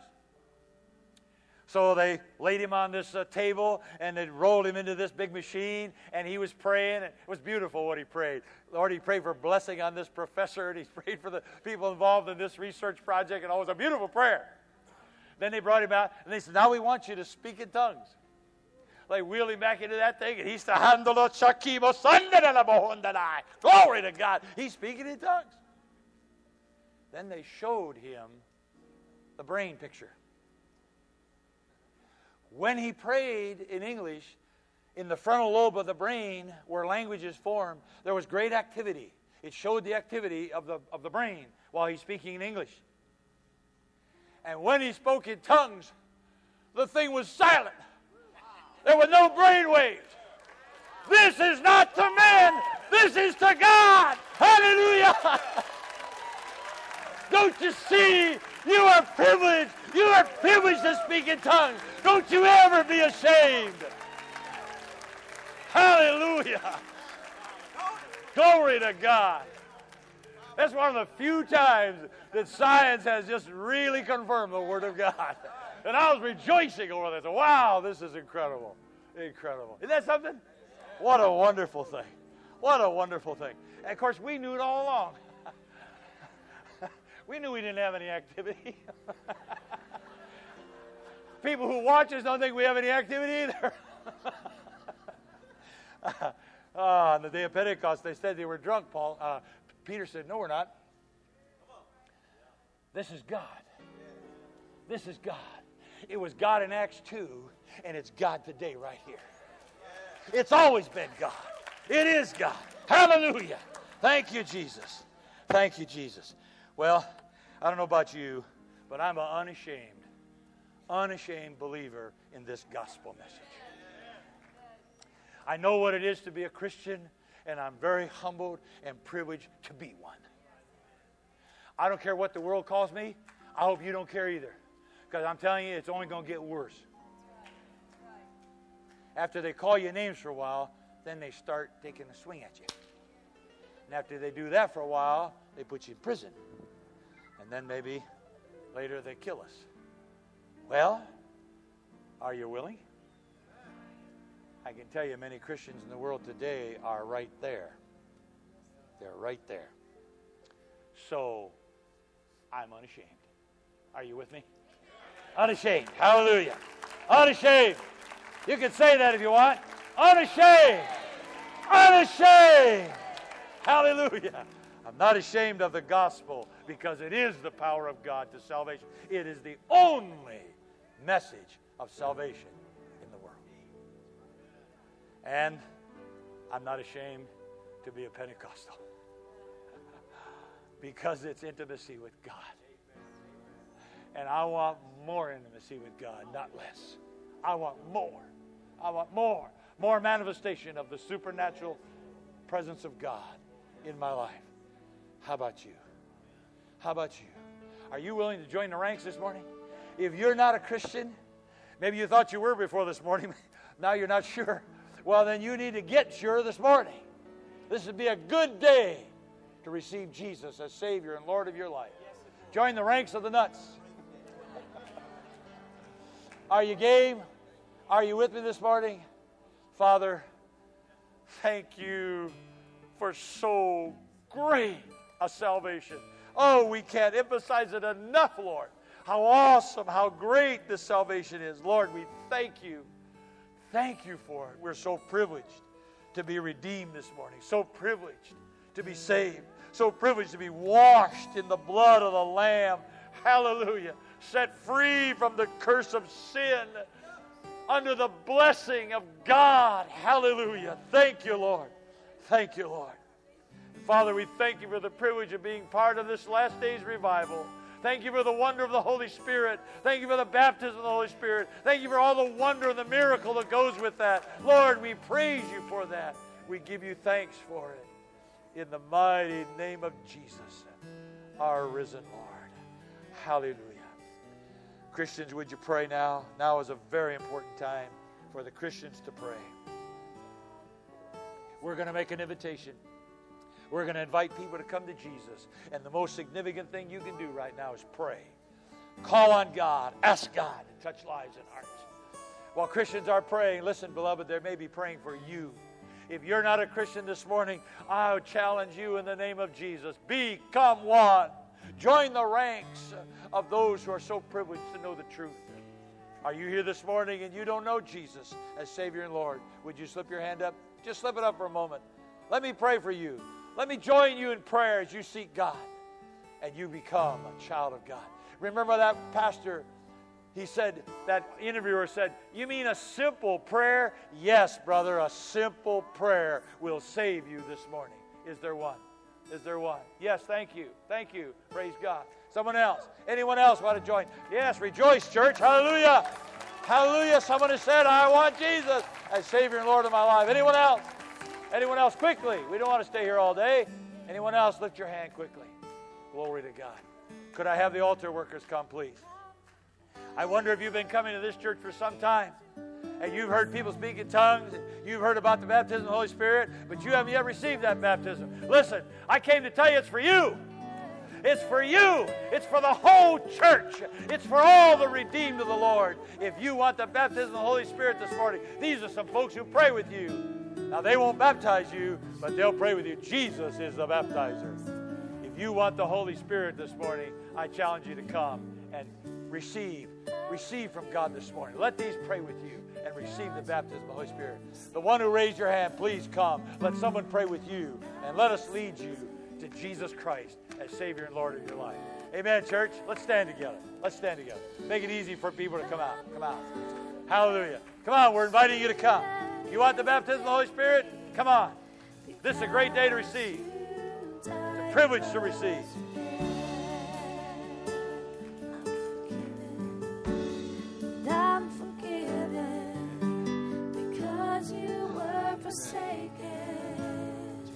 So they laid him on this uh, table, and they rolled him into this big machine, and he was praying. And it was beautiful what he prayed. Lord, he prayed for blessing on this professor, and he prayed for the people involved in this research project, and it was a beautiful prayer. Then they brought him out, and they said, now we want you to speak in tongues. They wheeled him back into that thing, and he's the handle of Chakimo Sunday. Glory to God. He's speaking in tongues. Then they showed him the brain picture. When he prayed in English, in the frontal lobe of the brain where language is formed, there was great activity. It showed the activity of the, of the brain while he's speaking in English. And when he spoke in tongues, the thing was silent. There were no brain waves. This is not to men. This is to God. Hallelujah. Don't you see? You are privileged. You are privileged to speak in tongues. Don't you ever be ashamed. Hallelujah. Glory to God. That's one of the few times that science has just really confirmed the Word of God. And I was rejoicing over this. Wow, this is incredible. Incredible. Isn't that something? What a wonderful thing. What a wonderful thing. And of course, we knew it all along. We knew we didn't have any activity. People who watch us don't think we have any activity either. uh, on the day of Pentecost, they said they were drunk, Paul. Uh, Peter said, no, we're not. This is God. This is God. It was God in Acts two, and it's God today right here. It's always been God. It is God. Hallelujah. Thank you, Jesus. Thank you, Jesus. Well, I don't know about you, but I'm an unashamed, unashamed believer in this gospel message. I know what it is to be a Christian, and I'm very humbled and privileged to be one. I don't care what the world calls me. I hope you don't care either. Because I'm telling you, it's only going to get worse. After they call you names for a while, then they start taking a swing at you. And after they do that for a while, they put you in prison. And then maybe later they kill us. Well, are you willing? I can tell you many Christians in the world today are right there. They're right there. So, I'm unashamed. Are you with me? Unashamed. Hallelujah. Unashamed. You can say that if you want. Unashamed. Unashamed. Hallelujah. I'm not ashamed of the gospel because it is the power of God to salvation. It is the only message of salvation in the world. And I'm not ashamed to be a Pentecostal because it's intimacy with God. And I want more intimacy with God, not less. I want more. I want more. More manifestation of the supernatural presence of God in my life. How about you? How about you? Are you willing to join the ranks this morning? If you're not a Christian, maybe you thought you were before this morning, now you're not sure. Well, then you need to get sure this morning. This would be a good day to receive Jesus as Savior and Lord of your life. Join the ranks of the nuts. Are you game? Are you with me this morning? Father, thank you for so great a salvation. Oh, we can't emphasize it enough, Lord. How awesome, how great this salvation is. Lord, we thank you. Thank you for it. We're so privileged to be redeemed this morning. So privileged to be saved. So privileged to be washed in the blood of the Lamb. Hallelujah. Set free from the curse of sin. Under the blessing of God. Hallelujah. Thank you, Lord. Thank you, Lord. Father, we thank you for the privilege of being part of this last day's revival. Thank you for the wonder of the Holy Spirit. Thank you for the baptism of the Holy Spirit. Thank you for all the wonder and the miracle that goes with that. Lord, we praise you for that. We give you thanks for it. In the mighty name of Jesus, our risen Lord. Hallelujah. Christians, would you pray now? Now is a very important time for the Christians to pray. We're going to make an invitation. We're going to invite people to come to Jesus. And the most significant thing you can do right now is pray. Call on God. Ask God to touch lives and hearts. While Christians are praying, listen, beloved, they may be praying for you. If you're not a Christian this morning, I would challenge you in the name of Jesus. Become one. Join the ranks of those who are so privileged to know the truth. Are you here this morning and you don't know Jesus as Savior and Lord? Would you slip your hand up? Just slip it up for a moment. Let me pray for you. Let me join you in prayer as you seek God and you become a child of God. Remember that pastor, he said, that interviewer said, you mean a simple prayer? Yes, brother, a simple prayer will save you this morning. Is there one? Is there one? Yes, thank you. Thank you. Praise God. Someone else? Anyone else want to join? Yes, rejoice, church. Hallelujah. Hallelujah. Someone has said, I want Jesus as Savior and Lord of my life. Anyone else? Anyone else? Quickly. We don't want to stay here all day. Anyone else? Lift your hand quickly. Glory to God. Could I have the altar workers come, please? I wonder if you've been coming to this church for some time and you've heard people speak in tongues and you've heard about the baptism of the Holy Spirit, but you haven't yet received that baptism. Listen, I came to tell you it's for you. It's for you. It's for the whole church. It's for all the redeemed of the Lord. If you want the baptism of the Holy Spirit this morning, these are some folks who pray with you. Now, they won't baptize you, but they'll pray with you. Jesus is the baptizer. If you want the Holy Spirit this morning, I challenge you to come and receive. Receive from God this morning. Let these pray with you and receive the baptism of the Holy Spirit. The one who raised your hand, please come. Let someone pray with you, and let us lead you to Jesus Christ as Savior and Lord of your life. Amen, church. Let's stand together. Let's stand together. Make it easy for people to come out. Come out. Hallelujah. Come on, we're inviting you to come. You want the baptism of the Holy Spirit? Come on. This is a great day to receive. It's a privilege to receive. I'm forgiven because you were forsaken.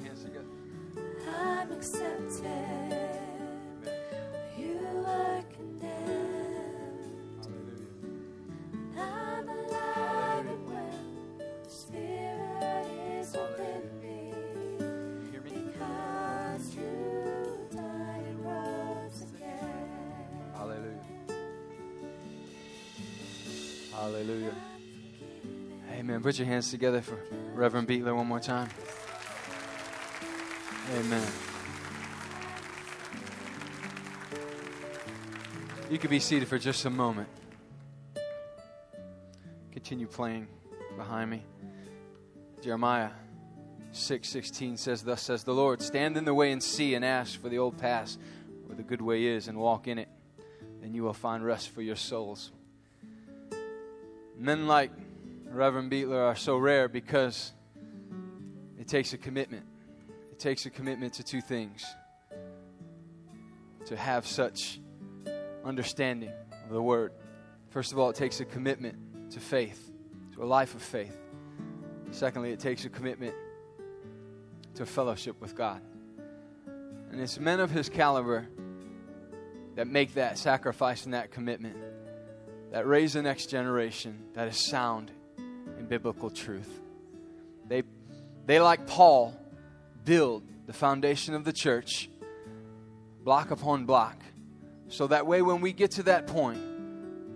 I'm accepted. You are condemned. I'm alive and well. The Spirit is within me. Because you died and rose again. Hallelujah. Hallelujah. Amen. Put your hands together for Reverend Beatler one more time. Amen. You can be seated for just a moment. Continue playing behind me. Jeremiah six sixteen says, thus says the Lord, stand in the way and see and ask for the old path where the good way is and walk in it. Then you will find rest for your souls. Men like Reverend Beatler are so rare because it takes a commitment. It takes a commitment to two things. To have such understanding of the Word. First of all, it takes a commitment to faith, to a life of faith. Secondly, it takes a commitment to fellowship with God. And it's men of His caliber that make that sacrifice and that commitment, that raise the next generation that is sound in biblical truth. They, they like Paul, build the foundation of the church block upon block, so that way when we get to that point,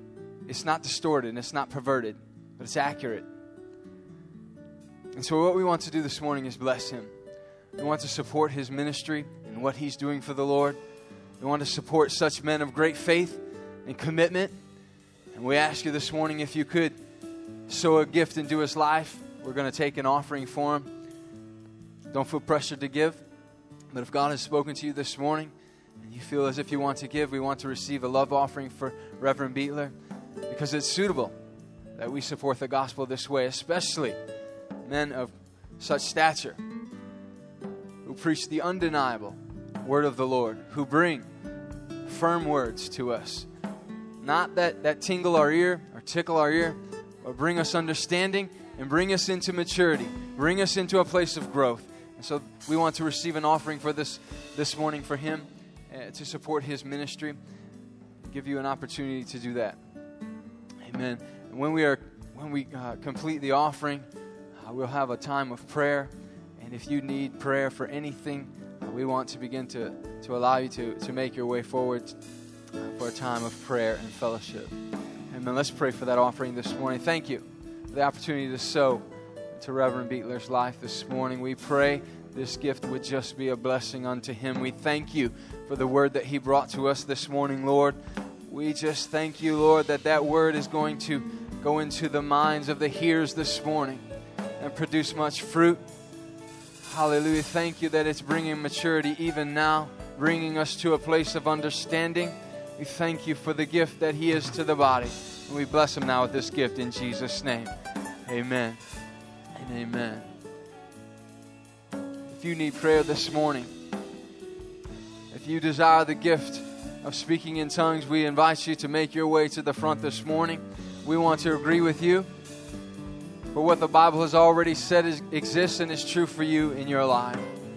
it's not distorted and it's not perverted, but it's accurate. And so what we want to do this morning is bless him. We want to support his ministry and what he's doing for the Lord. We want to support such men of great faith and commitment. And we ask you this morning if you could sow a gift into his life. We're going to take an offering for him. Don't feel pressured to give. But if God has spoken to you this morning and you feel as if you want to give, we want to receive a love offering for Reverend Beetler, because it's suitable that we support the gospel this way, especially men of such stature who preach the undeniable word of the Lord, who bring firm words to us. Not that, that tingle our ear or tickle our ear, but bring us understanding and bring us into maturity, bring us into a place of growth. And so we want to receive an offering for this this morning for him, uh, to support his ministry. Give you an opportunity to do that. Amen. And when we are when we uh, complete the offering, uh, we'll have a time of prayer. And if you need prayer for anything, uh, we want to begin to, to allow you to, to make your way forward uh, for a time of prayer and fellowship. Amen. Let's pray for that offering this morning. Thank you for the opportunity to sow to Reverend Beetler's life this morning. We pray this gift would just be a blessing unto him. We thank you for the word that he brought to us this morning, Lord. We just thank you, Lord, that that word is going to go into the minds of the hearers this morning and produce much fruit. Hallelujah. Thank you that it's bringing maturity even now, bringing us to a place of understanding. We thank you for the gift that he is to the body. And we bless him now with this gift in Jesus' name. Amen. And amen. If you need prayer this morning, if you desire the gift of speaking in tongues, we invite you to make your way to the front this morning. We want to agree with you for what the Bible has already said is, exists and is true for you in your life.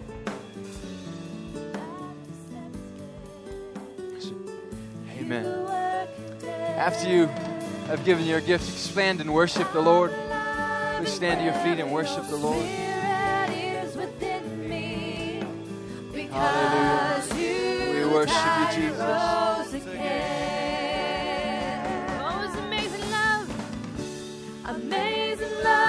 Amen. After you have given your gift, expand and worship the Lord. Please stand to your feet and worship the Lord. Hallelujah. We worship you, Jesus. Oh, it's amazing love, amazing love.